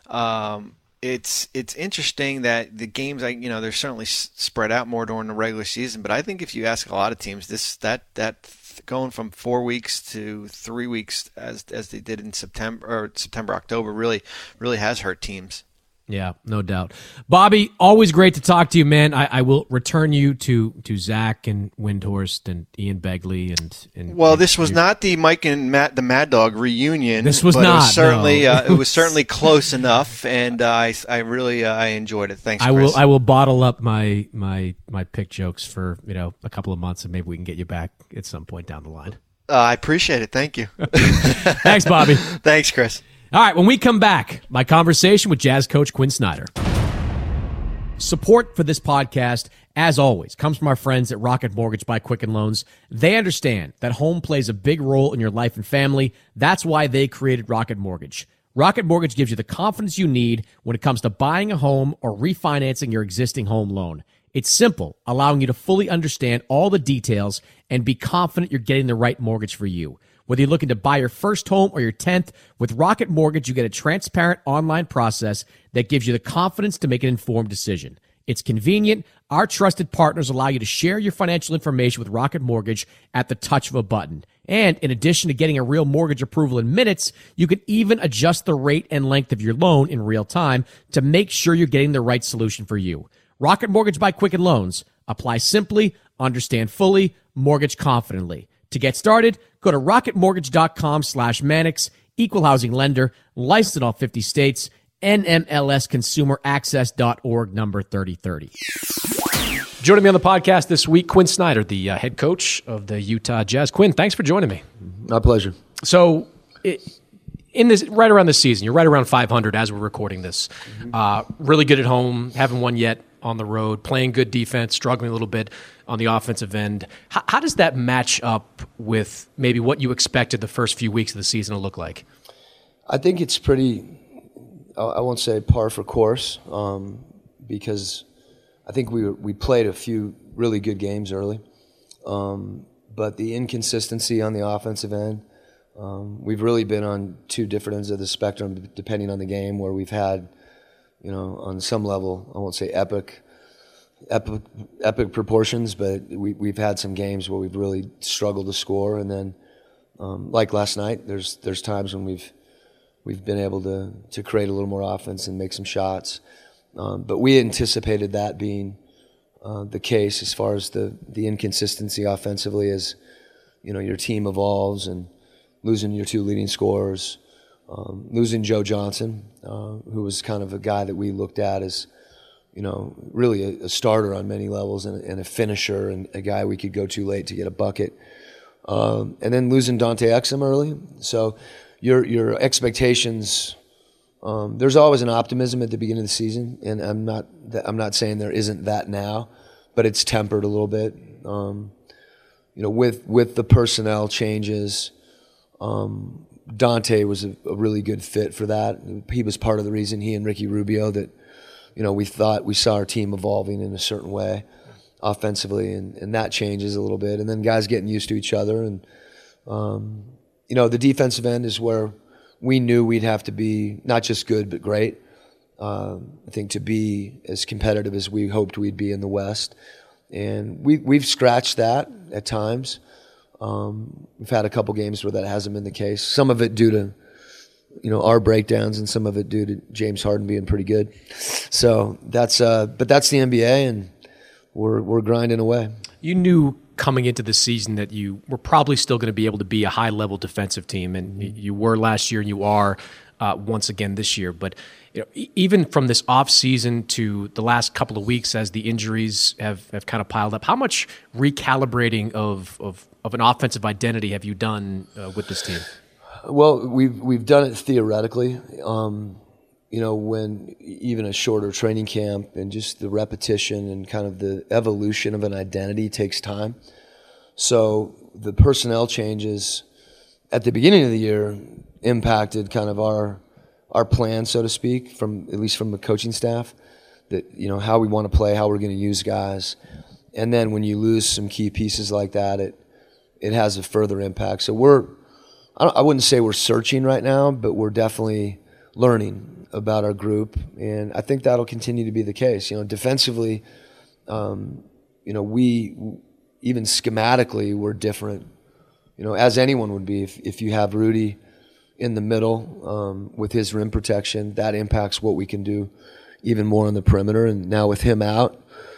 [SPEAKER 3] It's interesting that the games, they're certainly spread out more during the regular season. But I think if you ask a lot of teams, that going from 4 weeks to 3 weeks as they did in September, October, really has hurt teams.
[SPEAKER 1] Yeah, no doubt. Bobby, always great to talk to you, man. I will return you to Zach and Windhorst and Ian Begley and
[SPEAKER 3] this was not the Mike and Matt the Mad Dog reunion.
[SPEAKER 1] This was not.
[SPEAKER 3] It was certainly it was certainly close enough, and I really enjoyed it. Thanks, Chris.
[SPEAKER 1] I will bottle up my pick jokes for a couple of months, and maybe we can get you back at some point down the line.
[SPEAKER 3] I appreciate it. Thank you.
[SPEAKER 1] Thanks, Bobby.
[SPEAKER 3] Thanks, Chris.
[SPEAKER 1] All right, when we come back, my conversation with Jazz coach Quinn Snyder. Support for this podcast, as always, comes from our friends at Rocket Mortgage by Quicken Loans. They understand that home plays a big role in your life and family. That's why they created Rocket Mortgage. Rocket Mortgage gives you the confidence you need when it comes to buying a home or refinancing your existing home loan. It's simple, allowing you to fully understand all the details and be confident you're getting the right mortgage for you. Whether you're looking to buy your first home or your 10th, with Rocket Mortgage, you get a transparent online process that gives you the confidence to make an informed decision. It's convenient. Our trusted partners allow you to share your financial information with Rocket Mortgage at the touch of a button. And in addition to getting a real mortgage approval in minutes, you can even adjust the rate and length of your loan in real time to make sure you're getting the right solution for you. Rocket Mortgage by Quicken Loans. Apply simply, understand fully, mortgage confidently. To get started, go to rocketmortgage.com/Mannix, equal housing lender, licensed in all 50 states, NMLSconsumeraccess.org, number 3030. Joining me on the podcast this week, Quinn Snyder, the head coach of the Utah Jazz. Quinn, thanks for joining me.
[SPEAKER 4] My pleasure.
[SPEAKER 1] So, right around this season, you're right around 500 as we're recording this. Really good at home, haven't won yet on the road, playing good defense, struggling a little bit on the offensive end. How does that match up with maybe what you expected the first few weeks of the season to look like?
[SPEAKER 4] I think it's pretty, I won't say par for course, because I think we played a few really good games early. But the inconsistency on the offensive end, we've really been on two different ends of the spectrum depending on the game, where we've had, on some level, I won't say epic proportions, but we've had some games where we've really struggled to score, and then like last night, there's times when we've been able to create a little more offense and make some shots, but we anticipated that being the case as far as the inconsistency offensively, as your team evolves, and losing your two leading scorers, losing Joe Johnson, who was kind of a guy that we looked at as really a starter on many levels, and a finisher, and a guy we could go to late to get a bucket. And then losing Dante Exum early. So your expectations There's always an optimism at the beginning of the season, and I'm not saying there isn't that now, but it's tempered a little bit. With the personnel changes, Dante was a really good fit for that. He was part of the reason, he and Ricky Rubio, that we thought we saw our team evolving in a certain way offensively, and that changes a little bit. And then guys getting used to each other, and the defensive end is where we knew we'd have to be not just good but great. I think to be as competitive as we hoped we'd be in the West, and we've scratched that at times. We've had a couple games where that hasn't been the case. Some of it due to our breakdowns, and some of it due to James Harden being pretty good. So that's the NBA, and we're grinding away.
[SPEAKER 1] You knew coming into the season that you were probably still going to be able to be a high-level defensive team, and you were last year, and you are once again this year. But even from this off-season to the last couple of weeks, as the injuries have kind of piled up, how much recalibrating of an offensive identity have you done with this team?
[SPEAKER 4] Well, we've done it theoretically. When even a shorter training camp and just the repetition and kind of the evolution of an identity takes time. So the personnel changes at the beginning of the year impacted kind of our plan, so to speak, at least from the coaching staff, that how we want to play, how we're going to use guys. And then when you lose some key pieces like that, it has a further impact. So I wouldn't say we're searching right now, but we're definitely learning about our group, and I think that'll continue to be the case. Defensively, we even schematically we're different. As anyone would be, if you have Rudy in the middle with his rim protection, that impacts what we can do even more on the perimeter. And now with him out,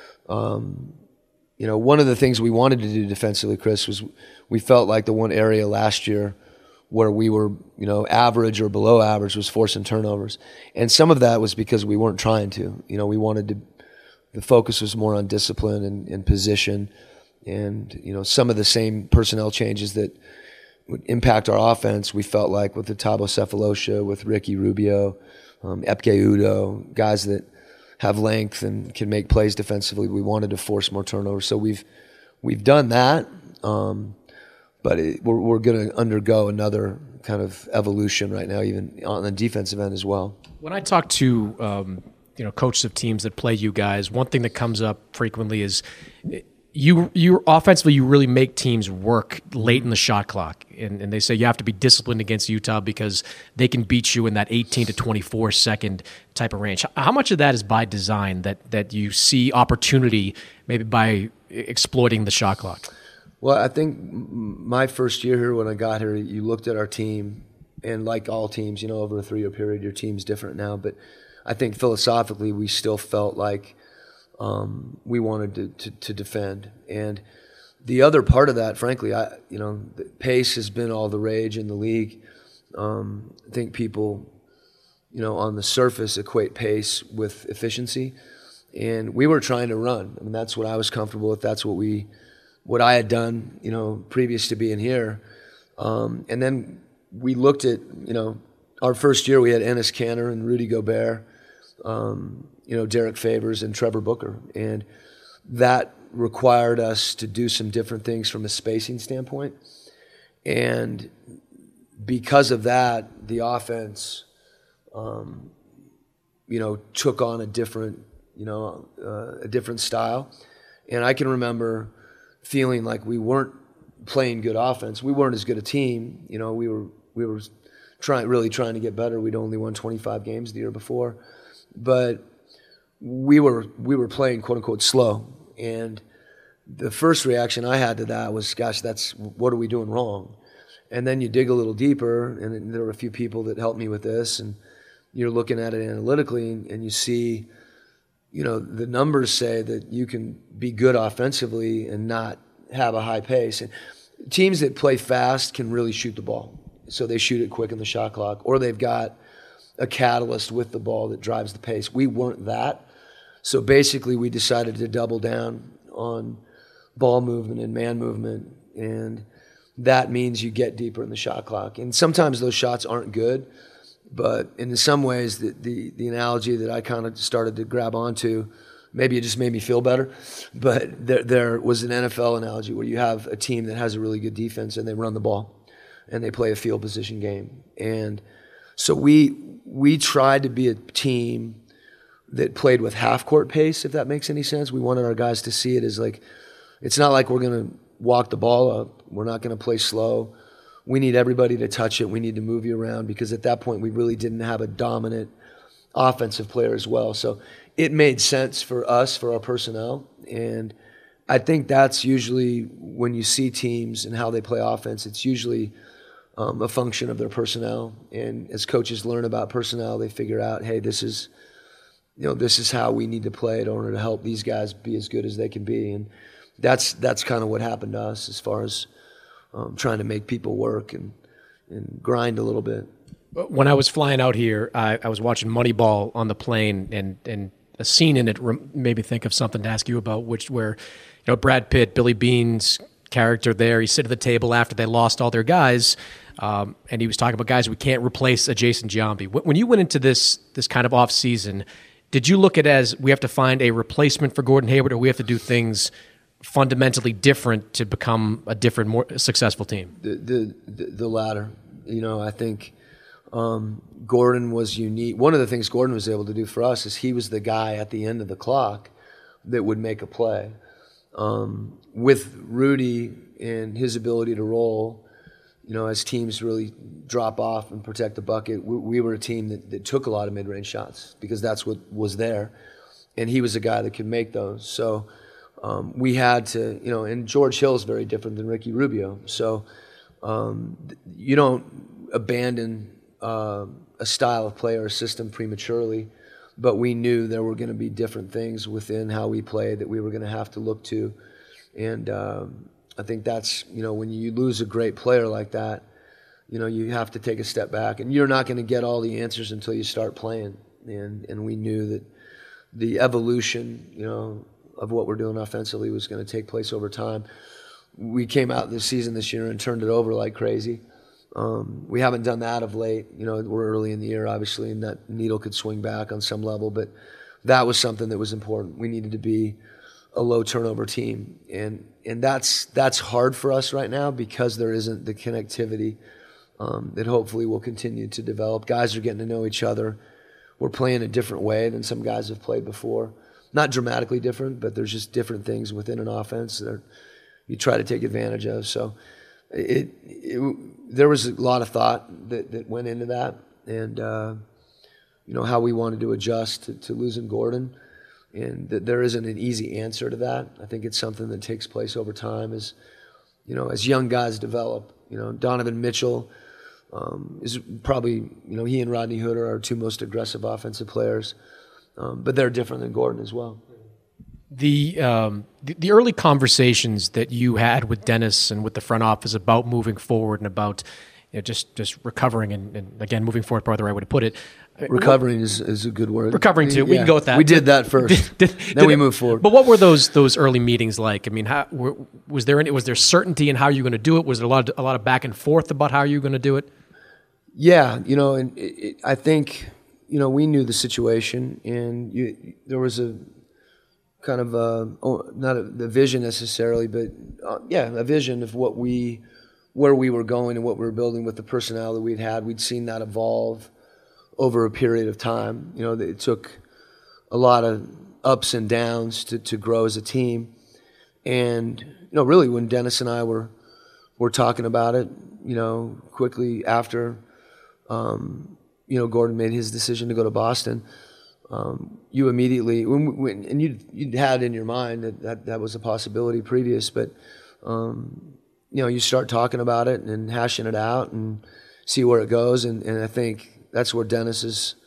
[SPEAKER 4] one of the things we wanted to do defensively, Chris, was we felt like the one area last year where we were, average or below average was forcing turnovers. And some of that was because we weren't trying to. We wanted to, the focus was more on discipline and position, and, some of the same personnel changes that would impact our offense, we felt like with the Thabo Cephalosha, with Ricky Rubio, Epke Udo, guys that have length and can make plays defensively, we wanted to force more turnovers. So we've done that. But we're going to undergo another kind of evolution right now, even on the defensive end as well.
[SPEAKER 1] When I talk to coaches of teams that play you guys, one thing that comes up frequently is you offensively, you really make teams work late in the shot clock, and they say you have to be disciplined against Utah because they can beat you in that 18 to 24 second type of range. How much of that is by design, that you see opportunity maybe by exploiting the shot clock?
[SPEAKER 4] Well, I think my first year here, when I got here, you looked at our team, and like all teams, over a 3-year period, your team's different now. But I think philosophically, we still felt like we wanted to defend. And the other part of that, frankly, the pace has been all the rage in the league. I think people, on the surface equate pace with efficiency, and we were trying to run. I mean, that's what I was comfortable with. That's what I had done, previous to being here. And then we looked at, our first year we had Enes Kanter and Rudy Gobert, Derek Favors and Trevor Booker. And that required us to do some different things from a spacing standpoint. And because of that, the offense, took on a different style. And I can remember feeling like we weren't playing good offense. We weren't as good a team. We were really trying to get better. We'd only won 25 games the year before, but we were playing quote unquote slow. And the first reaction I had to that was, gosh, what are we doing wrong? And then you dig a little deeper, and there were a few people that helped me with this, and you're looking at it analytically, and you see, the numbers say that you can be good offensively and not have a high pace. And teams that play fast can really shoot the ball. So they shoot it quick in the shot clock, or they've got a catalyst with the ball that drives the pace. We weren't that. So basically we decided to double down on ball movement and man movement, and that means you get deeper in the shot clock. And sometimes those shots aren't good, But in some ways, the analogy that I kind of started to grab onto, maybe it just made me feel better, but there was an NFL analogy where you have a team that has a really good defense and they run the ball and they play a field position game. And so we tried to be a team that played with half-court pace, if that makes any sense. We wanted our guys to see it as like, it's not like we're going to walk the ball up. We're not going to play slow. We need everybody to touch it. We need to move you around, because at that point we really didn't have a dominant offensive player as well. So it made sense for us, for our personnel. And I think that's usually when you see teams and how they play offense, it's usually a function of their personnel. And as coaches learn about personnel, they figure out, hey, this is how we need to play in order to help these guys be as good as they can be. And that's kind of what happened to us as far as trying to make people work and grind a little bit.
[SPEAKER 1] When I was flying out here, I was watching Moneyball on the plane, and a scene in it made me think of something to ask you about, where Brad Pitt, Billy Bean's character there, he sit at the table after they lost all their guys, and he was talking about guys we can't replace a Jason Giambi. When you went into this kind of off season, did you look at it as we have to find a replacement for Gordon Hayward, or we have to do things fundamentally different to become a different, more successful team?
[SPEAKER 4] The latter. I think Gordon was unique. One of the things Gordon was able to do for us is he was the guy at the end of the clock that would make a play. With Rudy and his ability to roll, as teams really drop off and protect the bucket, we were a team that took a lot of mid-range shots because that's what was there. And he was a guy that could make those. So we had to, and George Hill is very different than Ricky Rubio. So you don't abandon a style of play or a system prematurely, but we knew there were going to be different things within how we played that we were going to have to look to. And I think that's, when you lose a great player like that, you have to take a step back, and you're not going to get all the answers until you start playing. And we knew that the evolution, of what we're doing offensively was going to take place over time. We came out this season this year and turned it over like crazy. We haven't done that of late. We're early in the year, obviously, and that needle could swing back on some level, but that was something that was important. We needed to be a low turnover team, and that's hard for us right now because there isn't the connectivity that hopefully will continue to develop. Guys are getting to know each other. We're playing a different way than some guys have played before. Not dramatically different, but there's just different things within an offense that you try to take advantage of. So there was a lot of thought that went into that, and how we wanted to adjust to losing Gordon, and that there isn't an easy answer to that. I think it's something that takes place over time as young guys develop. Donovan Mitchell is probably, he and Rodney Hood are our two most aggressive offensive players. But they're different than Gordon as well.
[SPEAKER 1] The early conversations that you had with Dennis and with the front office about moving forward and about just recovering and again moving forward, probably the right way to put it.
[SPEAKER 4] Recovering is a good word.
[SPEAKER 1] Recovering too. We can go with that.
[SPEAKER 4] We did that first. Then we moved forward.
[SPEAKER 1] But what were those early meetings like? I mean, was there certainty in how you were going to do it? Was there a lot of back and forth about how you were going to do it?
[SPEAKER 4] Yeah, and I think. We knew the situation, and there was a kind of not a vision necessarily, but a vision of where we were going and what we were building with the personnel that we'd had. We'd seen that evolve over a period of time. It took a lot of ups and downs to grow as a team, and really when Dennis and I were talking about it, quickly after. Gordon made his decision to go to Boston. You immediately, and you'd had in your mind that was a possibility previous, but you start talking about it and hashing it out and see where it goes. And I think that's where Dennis's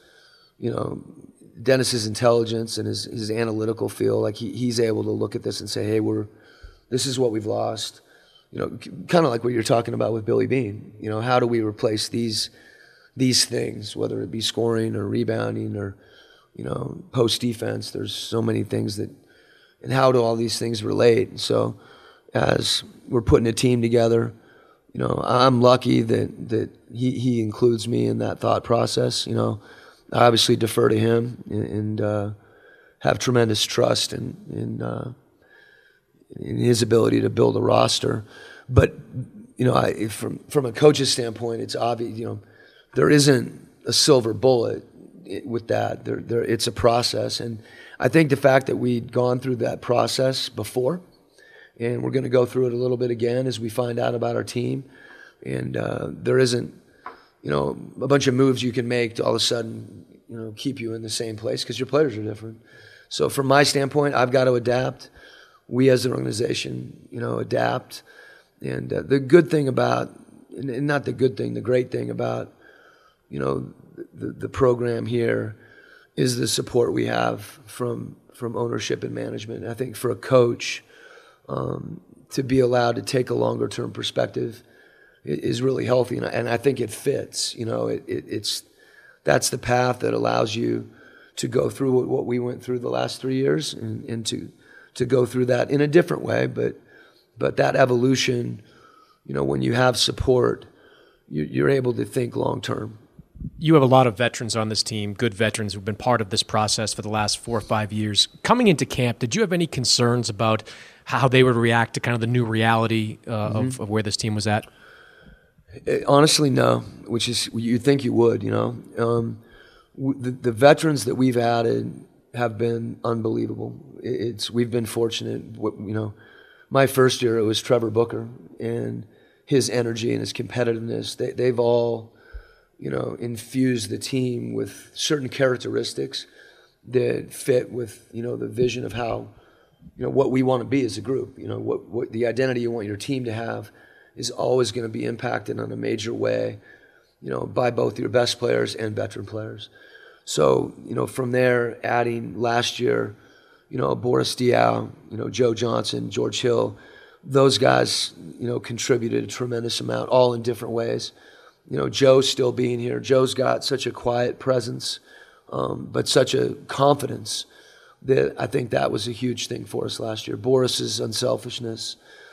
[SPEAKER 4] intelligence and his analytical feel, like he's able to look at this and say, hey, this is what we've lost. Kind of like what you're talking about with Billy Bean. How do we replace these things, whether it be scoring or rebounding or, post defense? There's so many things and how do all these things relate? So as we're putting a team together, you know, I'm lucky that he includes me in that thought process. You know, I obviously defer to him and have tremendous trust in his ability to build a roster. But, you know, from a coach's standpoint, it's obvious, you know, there isn't a silver bullet with that. It's a process. And I think the fact that we'd gone through that process before, and we're going to go through it a little bit again as we find out about our team, and there isn't, you know, a bunch of moves you can make to all of a sudden, you know, keep you in the same place because your players are different. So from my standpoint, I've got to adapt. We as an organization, you know, adapt. And the good thing about, and not the good thing, the great thing about, you know, the program here is the support we have from ownership and management. And I think for a coach to be allowed to take a longer term perspective is really healthy, and I think it fits. You know, it's that's the path that allows you to go through what we went through the last 3 years, and to go through that in a different way, but that evolution, you know, when you have support, you're able to think long term.
[SPEAKER 5] You have a lot of veterans on this team, good veterans who've been part of this process for the last 4 or 5 years. Coming into camp, did you have any concerns about how they would react to kind of the new reality of where this team was at?
[SPEAKER 4] Honestly, no, which is, you'd think you would, you know. The veterans that we've added have been unbelievable. We've been fortunate. You know, my first year, it was Trevor Booker and his energy and his competitiveness. They've all, you know, infused the team with certain characteristics that fit with, you know, the vision of how, you know, what we want to be as a group. You know, what the identity you want your team to have is always going to be impacted in a major way, you know, by both your best players and veteran players. So, you know, from there, adding last year, you know, Boris Diaw, you know, Joe Johnson, George Hill, those guys, you know, contributed a tremendous amount, all in different ways. You know, Joe still being here. Joe's got such a quiet presence, but such a confidence that I think that was a huge thing for us last year. Boris's unselfishness.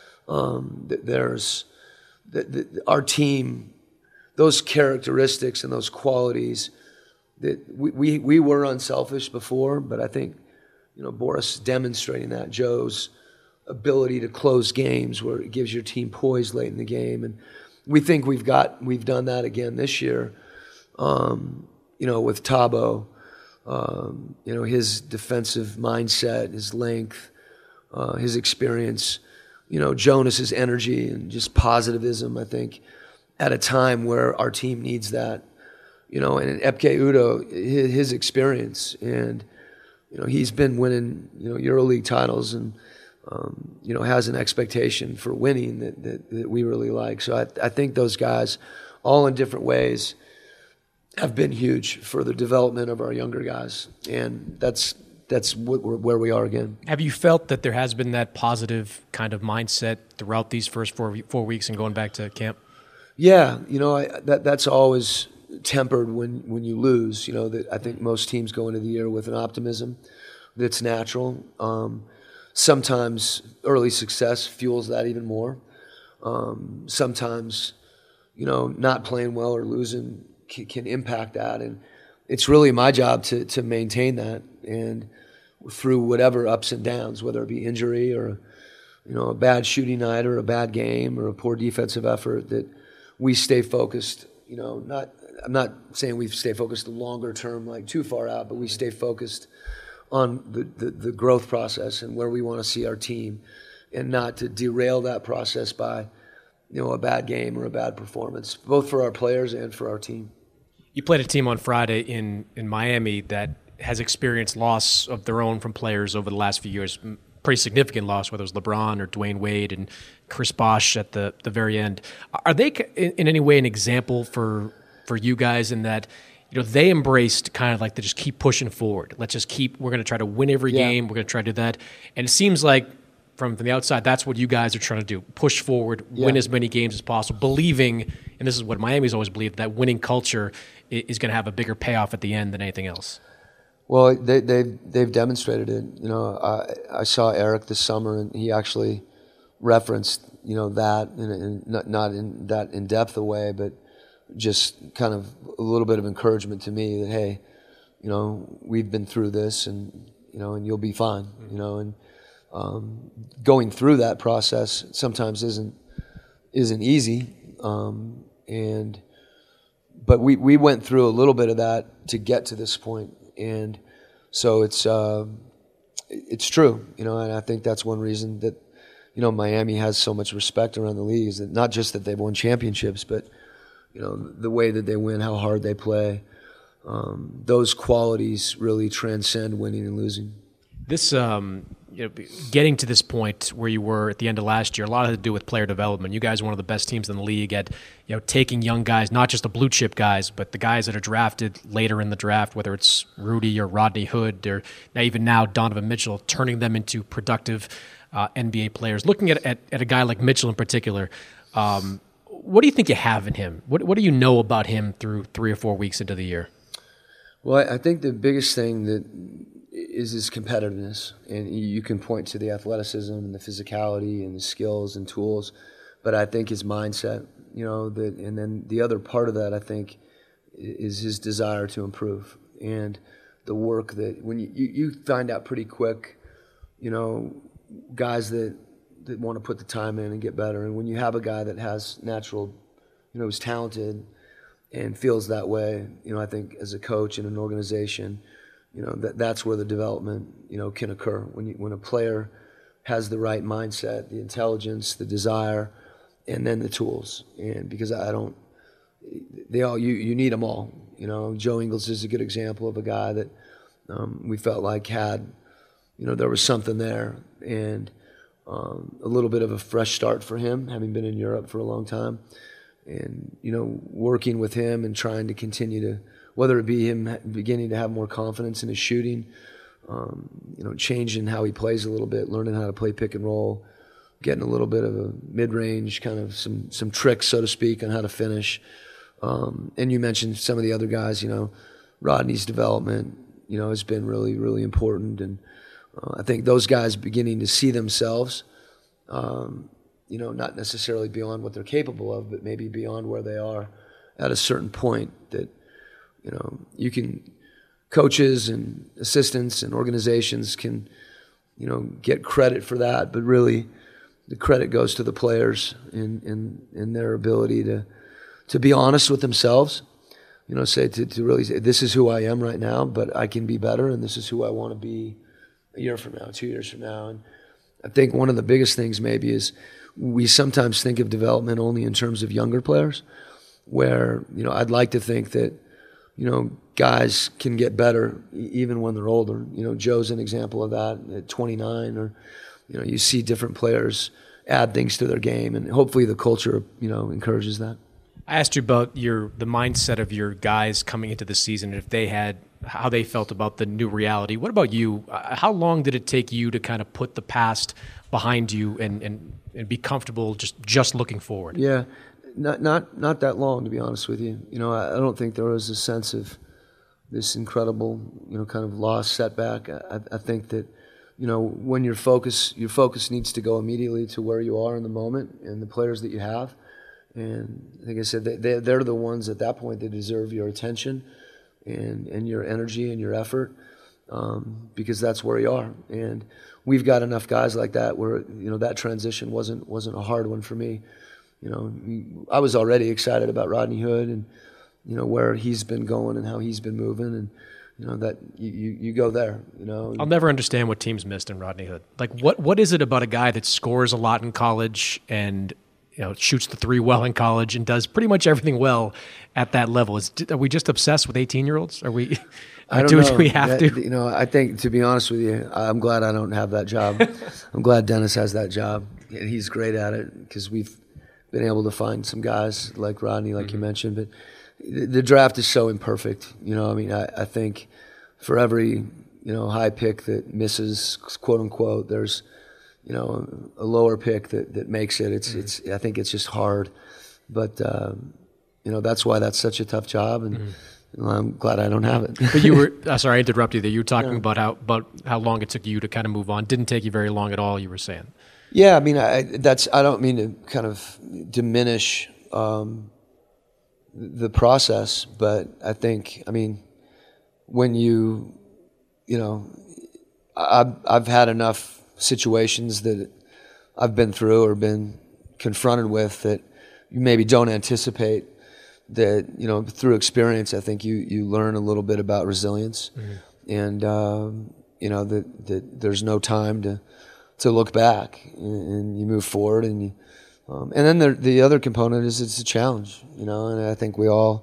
[SPEAKER 4] There's our team, those characteristics and those qualities that we were unselfish before, but I think, you know, Boris demonstrating that. Joe's ability to close games where it gives your team poise late in the game, and we think we've done that again this year. You know, with Thabo, you know, his defensive mindset, his length, his experience. You know, Jonas's energy and just positivism. I think at a time where our team needs that. You know, and Epke Udo, his experience, and you know, he's been winning, you know, EuroLeague titles, and you know, has an expectation for winning that we really like. So I think those guys, all in different ways, have been huge for the development of our younger guys, and that's where we are again.
[SPEAKER 5] Have you felt that there has been that positive kind of mindset throughout these first 4 weeks and going back to camp?
[SPEAKER 4] Yeah, you know, that's always tempered when you lose. You know, that I think most teams go into the year with an optimism that's natural. Sometimes early success fuels that even more. Sometimes, you know, not playing well or losing can impact that, and it's really my job to maintain that, and through whatever ups and downs, whether it be injury or, you know, a bad shooting night or a bad game or a poor defensive effort, that we stay focused. You know, I'm not saying we stay focused longer term, like too far out, but we stay focused on the growth process and where we want to see our team, and not to derail that process by, you know, a bad game or a bad performance, both for our players and for our team.
[SPEAKER 5] You played a team on Friday in Miami that has experienced loss of their own from players over the last few years, pretty significant loss, whether it was LeBron or Dwayne Wade and Chris Bosh at the very end. Are they in any way an example for you guys in that, you know, they embraced kind of like to just keep pushing forward. We're going to try to win every game. We're going to try to do that. And it seems like from the outside, that's what you guys are trying to do. Push forward, win as many games as possible, believing, and this is what Miami's always believed, that winning culture is going to have a bigger payoff at the end than anything else.
[SPEAKER 4] Well, they've demonstrated it. You know, I saw Eric this summer, and he actually referenced, that, and not in that in-depth a way, but just kind of a little bit of encouragement to me that, hey, we've been through this, and you'll be fine, and going through that process sometimes isn't easy, but we went through a little bit of that to get to this point, and so it's true, and I think that's one reason that Miami has so much respect around the league, is that not just that they've won championships, but the way that they win, how hard they play. Those qualities really transcend winning and losing.
[SPEAKER 5] This, getting to this point where you were at the end of last year, a lot had to do with player development. You guys are one of the best teams in the league at, taking young guys, not just the blue chip guys, but the guys that are drafted later in the draft, whether it's Rudy or Rodney Hood or even now Donovan Mitchell, turning them into productive NBA players. Looking at a guy like Mitchell in particular, what do you think you have in him? What do you know about him through 3 or 4 weeks into the year?
[SPEAKER 4] Well, I think the biggest thing that is his competitiveness, and you can point to the athleticism and the physicality and the skills and tools, but I think his mindset, and then the other part of that, I think, is his desire to improve, and the work that when you find out pretty quick, guys that want to put the time in and get better, and when you have a guy that has natural, is talented and feels that way, I think as a coach in an organization, that's where the development, can occur. When a player has the right mindset, the intelligence, the desire, and then the tools. And because you need them all. Joe Ingles is a good example of a guy that we felt like had, there was something there, and a little bit of a fresh start for him, having been in Europe for a long time. And, working with him and trying to continue to, whether it be him beginning to have more confidence in his shooting, changing how he plays a little bit, learning how to play pick and roll, getting a little bit of a mid-range, kind of some tricks, so to speak, on how to finish. And you mentioned some of the other guys, Rodney's development, has been really, really important. And I think those guys beginning to see themselves, not necessarily beyond what they're capable of, but maybe beyond where they are at a certain point that, you can, coaches and assistants and organizations can, get credit for that, but really the credit goes to the players in their ability to be honest with themselves, say to really say, this is who I am right now, but I can be better, and this is who I want to be a year from now, 2 years from now. And I think one of the biggest things maybe is we sometimes think of development only in terms of younger players, where, I'd like to think that, guys can get better even when they're older. Joe's an example of that at 29, or, you see different players add things to their game, and hopefully the culture, encourages that.
[SPEAKER 5] I asked you about the mindset of your guys coming into the season, and if they had how they felt about the new reality. What about you? How long did it take you to kind of put the past behind you and be comfortable just looking forward?
[SPEAKER 4] Yeah, not that long, to be honest with you. I don't think there was a sense of this incredible, kind of loss, setback. I think that, when your focus needs to go immediately to where you are in the moment and the players that you have. And like I said, they're the ones at that point that deserve your attention and your energy and your effort, because that's where you are. And we've got enough guys like that where, that transition wasn't a hard one for me. I was already excited about Rodney Hood and, where he's been going and how he's been moving, and, that you go there,
[SPEAKER 5] I'll never understand what teams missed in Rodney Hood. Like, what is it about a guy that scores a lot in college and, shoots the three well in college and does pretty much everything well at that level? Are we just obsessed with 18-year-olds? Are we?
[SPEAKER 4] I don't know.
[SPEAKER 5] Do we have to?
[SPEAKER 4] I think, to be honest with you, I'm glad I don't have that job. I'm glad Dennis has that job. And he's great at it, because we've been able to find some guys like Rodney, like you mentioned. But the draft is so imperfect. I think for every, high pick that misses, quote unquote, there's, a lower pick that makes it. It's I think it's just hard. But, that's why that's such a tough job. And I'm glad I don't have it.
[SPEAKER 5] But you were, sorry, I interrupted you there. You were talking about how long it took you to kind of move on. Didn't take you very long at all, you were saying.
[SPEAKER 4] Yeah, I mean, I don't mean to kind of diminish the process, but I think, I mean, when I've had enough situations that I've been through or been confronted with that you maybe don't anticipate, that, through experience, I think you learn a little bit about resilience, and, that there's no time to look back, and you move forward, and then the other component is it's a challenge, and I think we all,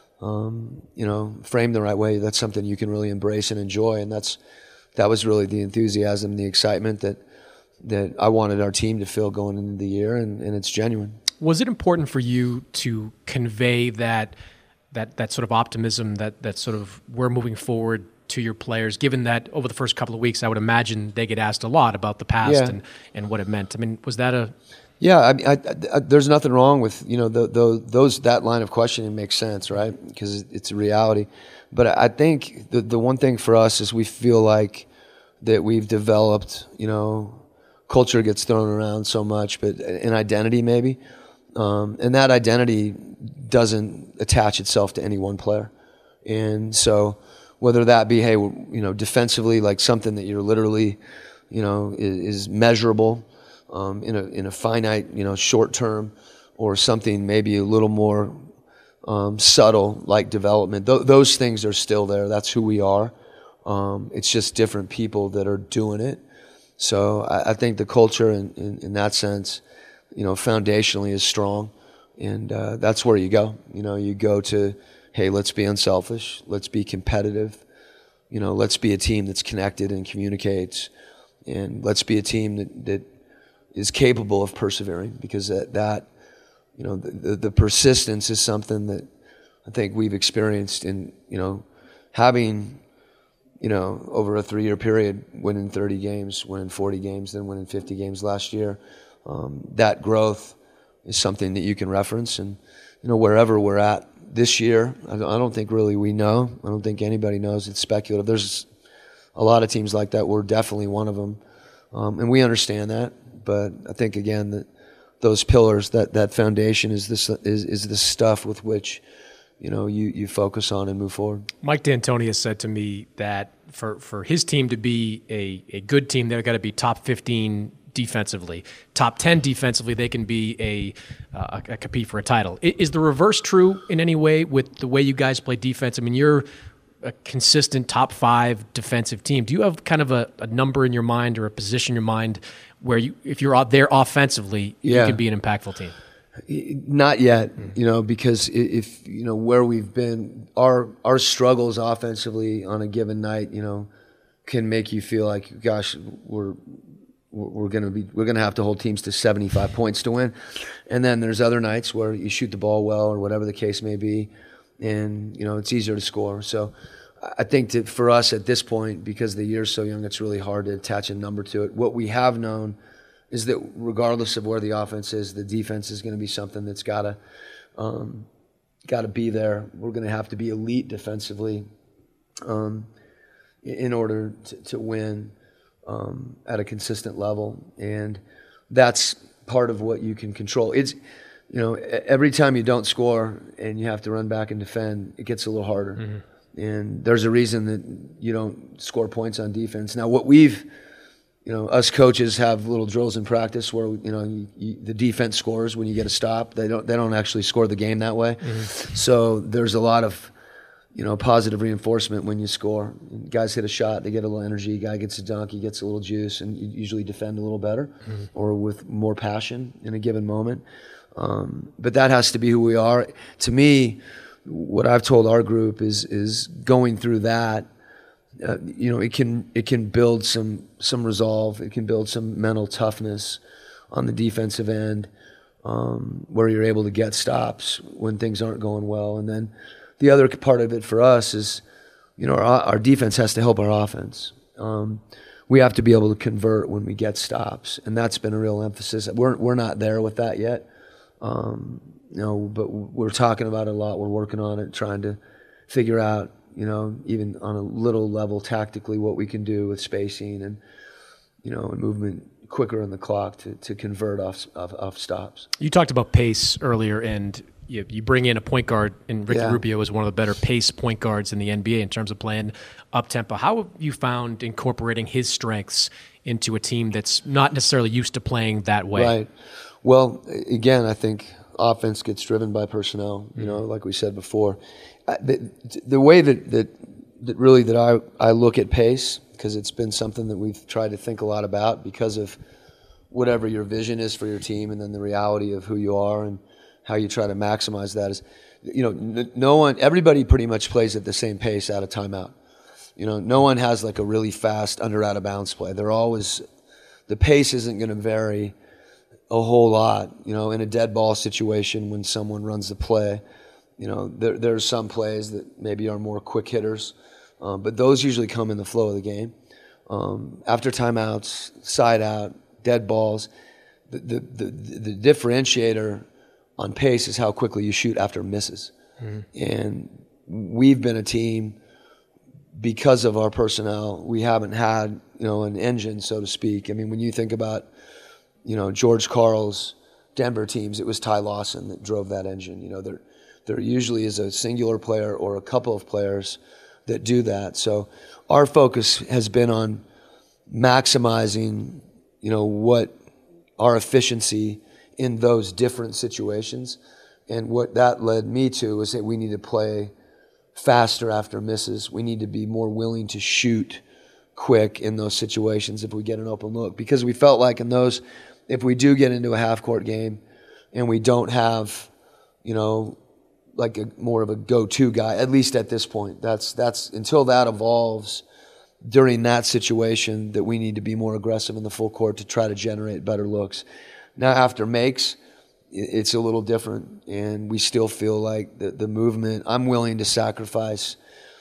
[SPEAKER 4] framed the right way, that's something you can really embrace and enjoy, and that was really the enthusiasm, the excitement that I wanted our team to feel going into the year, and it's genuine.
[SPEAKER 5] Was it important for you to convey that sort of optimism, that sort of we're moving forward to your players, given that over the first couple of weeks, I would imagine they get asked a lot about the past and what it meant? I mean, was that a...
[SPEAKER 4] Yeah, I mean, there's nothing wrong with, that line of questioning makes sense, right? Because it's a reality. But I think the one thing for us is we feel like that we've developed, culture gets thrown around so much, but an identity maybe. And that identity doesn't attach itself to any one player. And so whether that be, hey, defensively, like something that you're literally, is measurable, in a finite, short term, or something maybe a little more subtle, like development. Those things are still there. That's who we are. It's just different people that are doing it. So I think the culture in that sense, foundationally is strong, and that's where you go. You go to, hey, let's be unselfish, let's be competitive, let's be a team that's connected and communicates, and let's be a team that is capable of persevering, because the persistence is something that I think we've experienced in, having, over a 3-year period, winning 30 games, winning 40 games, then winning 50 games last year. That growth is something that you can reference, and, wherever we're at this year, I don't think really we know. I don't think anybody knows. It's speculative. There's a lot of teams like that. We're definitely one of them. And we understand that. But I think, again, that those pillars, that foundation is the stuff with which, you focus on and move forward.
[SPEAKER 5] Mike D'Antoni said to me that for his team to be a good team, they've got to be top 15 defensively, top 10 defensively. They can be a compete for a title. Is the reverse true in any way with the way you guys play defense? I mean, you're a consistent top 5 defensive team. Do you have kind of a number in your mind or a position in your mind where if you're out there offensively, you can be an impactful team?
[SPEAKER 4] Not yet, because if where we've been, our struggles offensively on a given night, can make you feel like, gosh, we're gonna have to hold teams to 75 points to win. And then there's other nights where you shoot the ball well, or whatever the case may be, and it's easier to score. So I think that for us at this point, because the year's so young, it's really hard to attach a number to it. What we have known is that regardless of where the offense is, the defense is going to be something that's got to be there. We're going to have to be elite defensively in order to win at a consistent level, and that's part of what you can control. It's every time you don't score and you have to run back and defend, it gets a little harder. Mm-hmm. And there's a reason that you don't score points on defense. Now, what us coaches have little drills in practice where the defense scores when you get a stop. They don't actually score the game that way. Mm-hmm. So there's a lot of positive reinforcement when you score. Guys hit a shot, they get a little energy. Guy gets a dunk, he gets a little juice, and you usually defend a little better, or with more passion in a given moment. But that has to be who we are. To me, what I've told our group is going through that. It can build some resolve. It can build some mental toughness on the defensive end, where you're able to get stops when things aren't going well. And then the other part of it for us is, our defense has to help our offense. We have to be able to convert when we get stops, and that's been a real emphasis. We're not there with that yet, but we're talking about it a lot. We're working on it, trying to figure out, even on a little level tactically, what we can do with spacing and, and movement quicker in the clock to convert off stops.
[SPEAKER 5] You talked about pace earlier, and you bring in a point guard, and Ricky Rubio is one of the better pace point guards in the NBA in terms of playing up-tempo. How have you found incorporating his strengths into a team that's not necessarily used to playing that way? Right.
[SPEAKER 4] Well, again, I think offense gets driven by personnel, like we said before. The way that I look at pace, because it's been something that we've tried to think a lot about because of whatever your vision is for your team and then the reality of who you are and how you try to maximize that is, everybody pretty much plays at the same pace out of timeout. No one has like a really fast under out of bounds play. The pace isn't going to vary a whole lot, in a dead ball situation when someone runs the play. There's some plays that maybe are more quick hitters, but those usually come in the flow of the game. After timeouts, side out, dead balls, the differentiator on pace is how quickly you shoot after misses. Mm-hmm. And we've been a team, because of our personnel, we haven't had, an engine, so to speak. I mean, when you think about, George Karl's Denver teams, it was Ty Lawson that drove that engine. There usually is a singular player or a couple of players that do that. So our focus has been on maximizing, what our efficiency in those different situations. And what that led me to was that we need to play faster after misses. We need to be more willing to shoot quick in those situations if we get an open look. Because we felt like in those, if we do get into a half-court game and we don't have, like more of a go-to guy, at least at this point, that's until that evolves during that situation, that we need to be more aggressive in the full court to try to generate better looks. Now, after makes, it's a little different, and we still feel like the movement, I'm willing to sacrifice.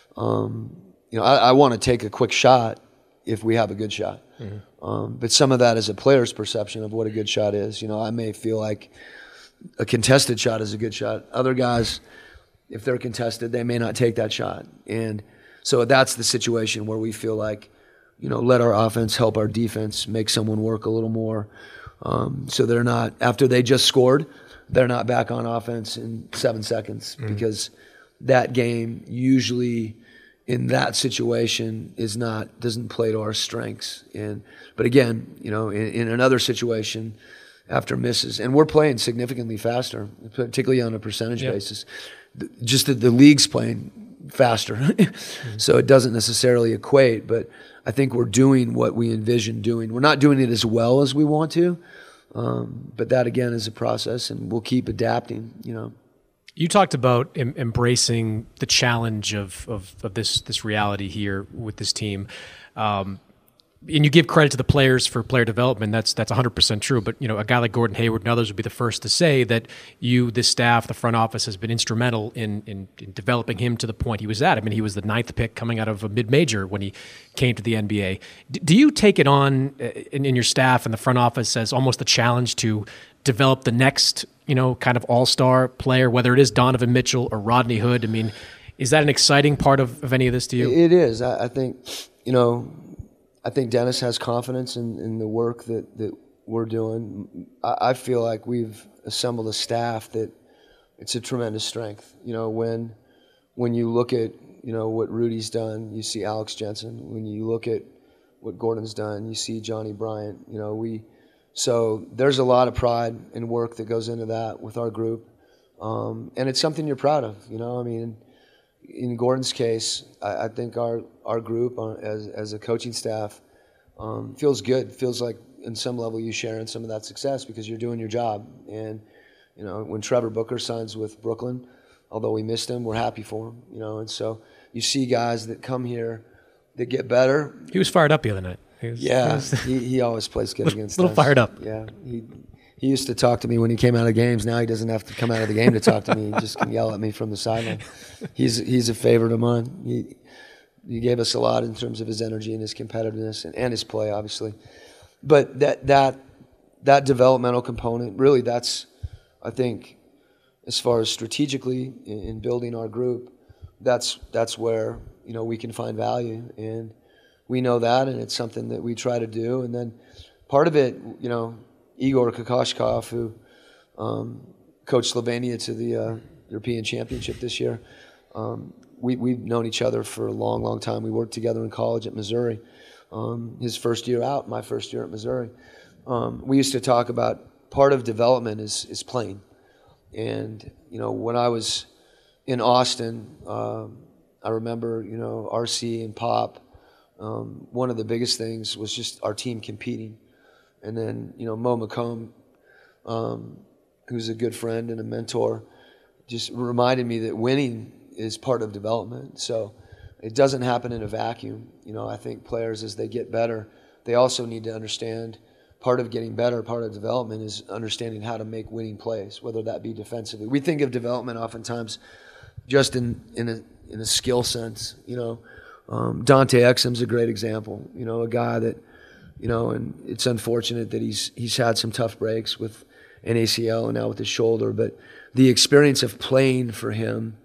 [SPEAKER 4] I want to take a quick shot if we have a good shot. Mm-hmm. But some of that is a player's perception of what a good shot is. I may feel like a contested shot is a good shot. Other guys, if they're contested, they may not take that shot. And so that's the situation where we feel like, let our offense help our defense, make someone work a little more. So they're not, after they just scored, they're not back on offense in 7 seconds, because that game usually in that situation doesn't play to our strengths. But again, in another situation after misses, and we're playing significantly faster, particularly on a percentage basis, just that the league's playing faster. So it doesn't necessarily equate, but I think we're doing what we envision doing. We're not doing it as well as we want to, but that again is a process, and we'll keep adapting.
[SPEAKER 5] You talked about embracing the challenge of this reality here with this team, and you give credit to the players for player development. That's 100% true. But a guy like Gordon Hayward and others would be the first to say that this staff, the front office, has been instrumental in developing him to the point he was at. I mean, he was the 9th pick coming out of a mid-major when he came to the NBA. Do you take it on in your staff and the front office as almost a challenge to develop the next, kind of all-star player, whether it is Donovan Mitchell or Rodney Hood? I mean, is that an exciting part of any of this to you?
[SPEAKER 4] It is. I think, I think Dennis has confidence in the work that we're doing. I feel like we've assembled a staff that it's a tremendous strength. When you look at, what Rudy's done, you see Alex Jensen. When you look at what Gordon's done, you see Johnny Bryant. So there's a lot of pride and work that goes into that with our group. And it's something you're proud of, I mean, in Gordon's case, I think our group as a coaching staff feels good. Feels like in some level you share in some of that success because you're doing your job. And when Trevor Booker signs with Brooklyn, although we missed him, we're happy for him. And so you see guys that come here that get better.
[SPEAKER 5] He was fired up the other night.
[SPEAKER 4] He always plays good against us.
[SPEAKER 5] A little fired up.
[SPEAKER 4] Yeah, he used to talk to me when he came out of games. Now he doesn't have to come out of the game to talk to me. He just can yell at me from the sideline. He's a favorite of mine. He gave us a lot in terms of his energy and his competitiveness and his play, obviously. But that developmental component, really, that's, I think, as far as strategically in building our group, that's where we can find value, and we know that, and it's something that we try to do. And then part of it, Igor Kokoshkov, who coached Slovenia to the European Championship this year, we've known each other for a long, long time. We worked together in college at Missouri. His first year out, my first year at Missouri. We used to talk about part of development is playing. And, when I was in Austin, I remember, RC and Pop, one of the biggest things was just our team competing. And then, Mo McComb, who's a good friend and a mentor, just reminded me that winning is part of development. So it doesn't happen in a vacuum. I think players, as they get better, they also need to understand part of getting better, part of development is understanding how to make winning plays, whether that be defensively. We think of development oftentimes just in a skill sense. Dante Exum's a great example. A guy that, and it's unfortunate that he's had some tough breaks with an ACL and now with his shoulder, but the experience of playing for him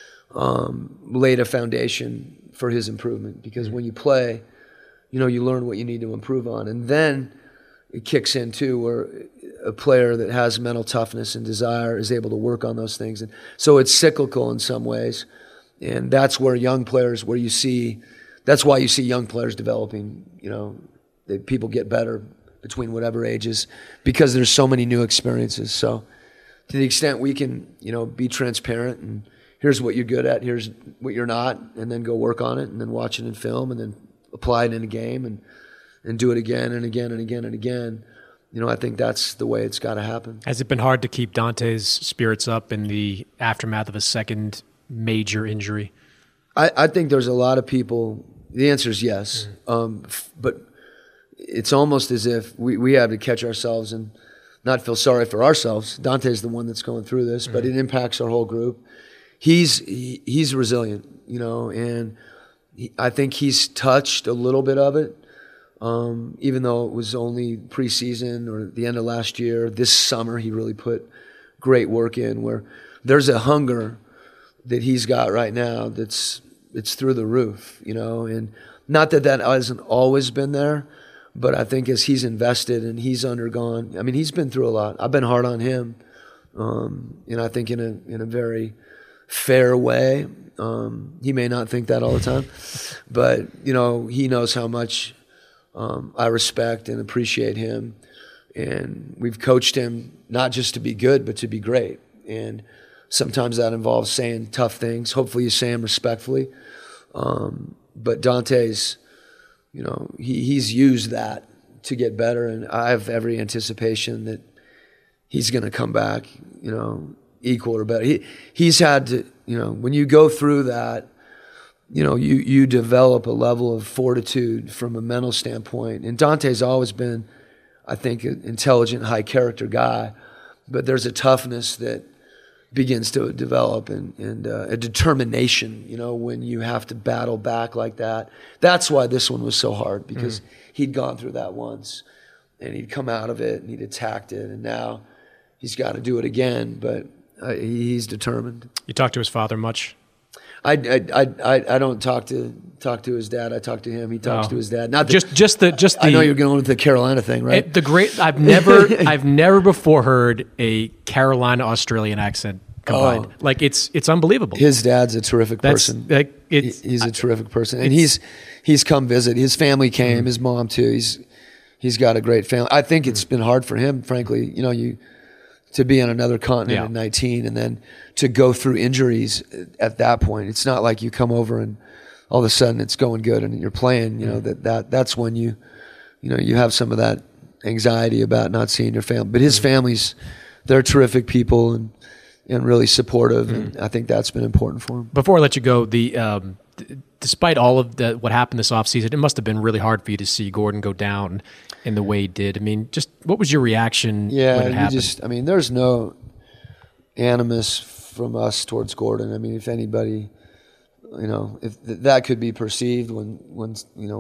[SPEAKER 4] laid a foundation for his improvement, because when you play, you learn what you need to improve on. And then it kicks in too, where a player that has mental toughness and desire is able to work on those things. And so it's cyclical in some ways. And that's where young players, that's why you see young players developing, people get better between whatever ages, because there's so many new experiences. So to the extent we can, be transparent and here's what you're good at, here's what you're not, and then go work on it, and then watch it in film, and then apply it in a game, and do it again and again and again and again. I think that's the way it's got to happen.
[SPEAKER 5] Has it been hard to keep Dante's spirits up in the aftermath of a second major injury?
[SPEAKER 4] I think there's a lot of people, the answer is yes. But it's almost as if we have to catch ourselves and not feel sorry for ourselves. Dante's the one that's going through this, but it impacts our whole group. He's resilient, and I think he's touched a little bit of it, even though it was only preseason or the end of last year. This summer he really put great work in, where there's a hunger that he's got right now it's through the roof, and not that hasn't always been there, but I think as he's invested and he's undergone, he's been through a lot. I've been hard on him, and I think in a very fair way. He may not think that all the time, but he knows how much I respect and appreciate him, and we've coached him not just to be good, but to be great. And sometimes that involves saying tough things. Hopefully you say them respectfully. But Dante's, he's used that to get better, and I have every anticipation that he's going to come back, equal or better. He's had to, when you go through that, you develop a level of fortitude from a mental standpoint. And Dante's always been, I think, an intelligent, high character guy, but there's a toughness that begins to develop and a determination, when you have to battle back like that. That's why this one was so hard, because he'd gone through that once and he'd come out of it and he'd attacked it, and now he's got to do it again, but he's determined.
[SPEAKER 5] You talk to his father much?
[SPEAKER 4] I don't talk to his dad. I talk to him. He talks to his dad. Not
[SPEAKER 5] just the.
[SPEAKER 4] I know you're going with the Carolina thing, right?
[SPEAKER 5] I've never before heard a Carolina Australian accent combined. Like it's unbelievable.
[SPEAKER 4] His dad's a terrific person. He's a terrific person, and he's come visit. His family came. His mom too. He's got a great family. I think it's been hard for him, frankly. To be on another continent at 19 and then to go through injuries at that point. It's not like you come over and all of a sudden it's going good and you're playing, that's when you have some of that anxiety about not seeing your family. But his family's, they're terrific people and really supportive, and I think that's been important for him.
[SPEAKER 5] Before I let you go, despite all of what happened this offseason, it must have been really hard for you to see Gordon go down in the way he did. Just what was your reaction when it happened?
[SPEAKER 4] There's no animus from us towards Gordon. If anybody, if that could be perceived when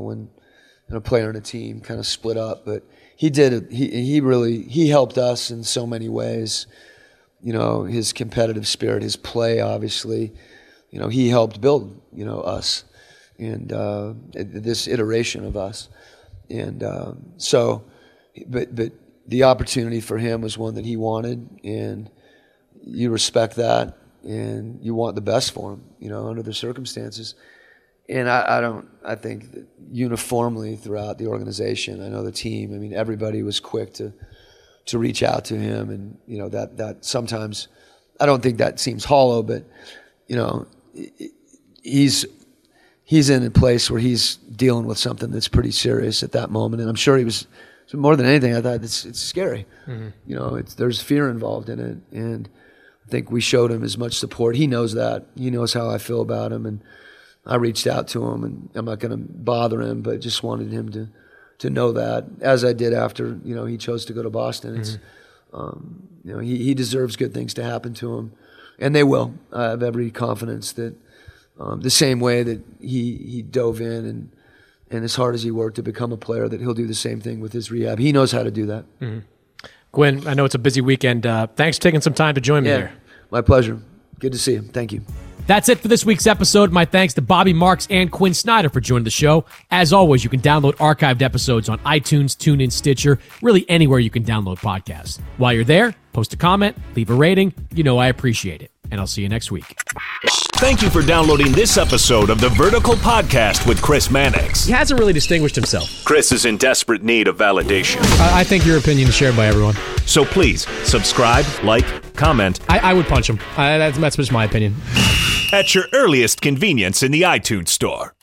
[SPEAKER 4] a player and a team kind of split up, but he did it. He helped us in so many ways. His competitive spirit, his play, obviously, he helped build, us and this iteration of us. And so but the opportunity for him was one that he wanted, and you respect that, and you want the best for him, under the circumstances. And I think that uniformly throughout the organization, I know the team, I mean, everybody was quick to reach out to him, and that sometimes, I don't think that seems hollow, but he's in a place where he's dealing with something that's pretty serious at that moment, and I'm sure he was. So more than anything, I thought it's scary. Mm-hmm. There's fear involved in it, and I think we showed him as much support. He knows that. He knows how I feel about him, and I reached out to him, and I'm not going to bother him, but just wanted him to know that, as I did after he chose to go to Boston. It's he deserves good things to happen to him, and they will. I have every confidence that the same way that he dove in and as hard as he worked to become a player, that he'll do the same thing with his rehab. He knows how to do that.
[SPEAKER 5] Mm-hmm. Gwen, I know it's a busy weekend. Thanks for taking some time to join me here.
[SPEAKER 4] My pleasure. Good to see you. Thank you.
[SPEAKER 1] That's it for this week's episode. My thanks to Bobby Marks and Quinn Snyder for joining the show. As always, you can download archived episodes on iTunes, TuneIn, Stitcher, really anywhere you can download podcasts. While you're there, post a comment, leave a rating. I appreciate it. And I'll see you next week.
[SPEAKER 2] Thank you for downloading this episode of the Vertical Podcast with Chris Mannix.
[SPEAKER 5] He hasn't really distinguished himself.
[SPEAKER 2] Chris is in desperate need of validation.
[SPEAKER 5] I think your opinion is shared by everyone.
[SPEAKER 2] So please, subscribe, like, comment.
[SPEAKER 5] I would punch him. That's just my opinion.
[SPEAKER 2] At your earliest convenience in the iTunes Store.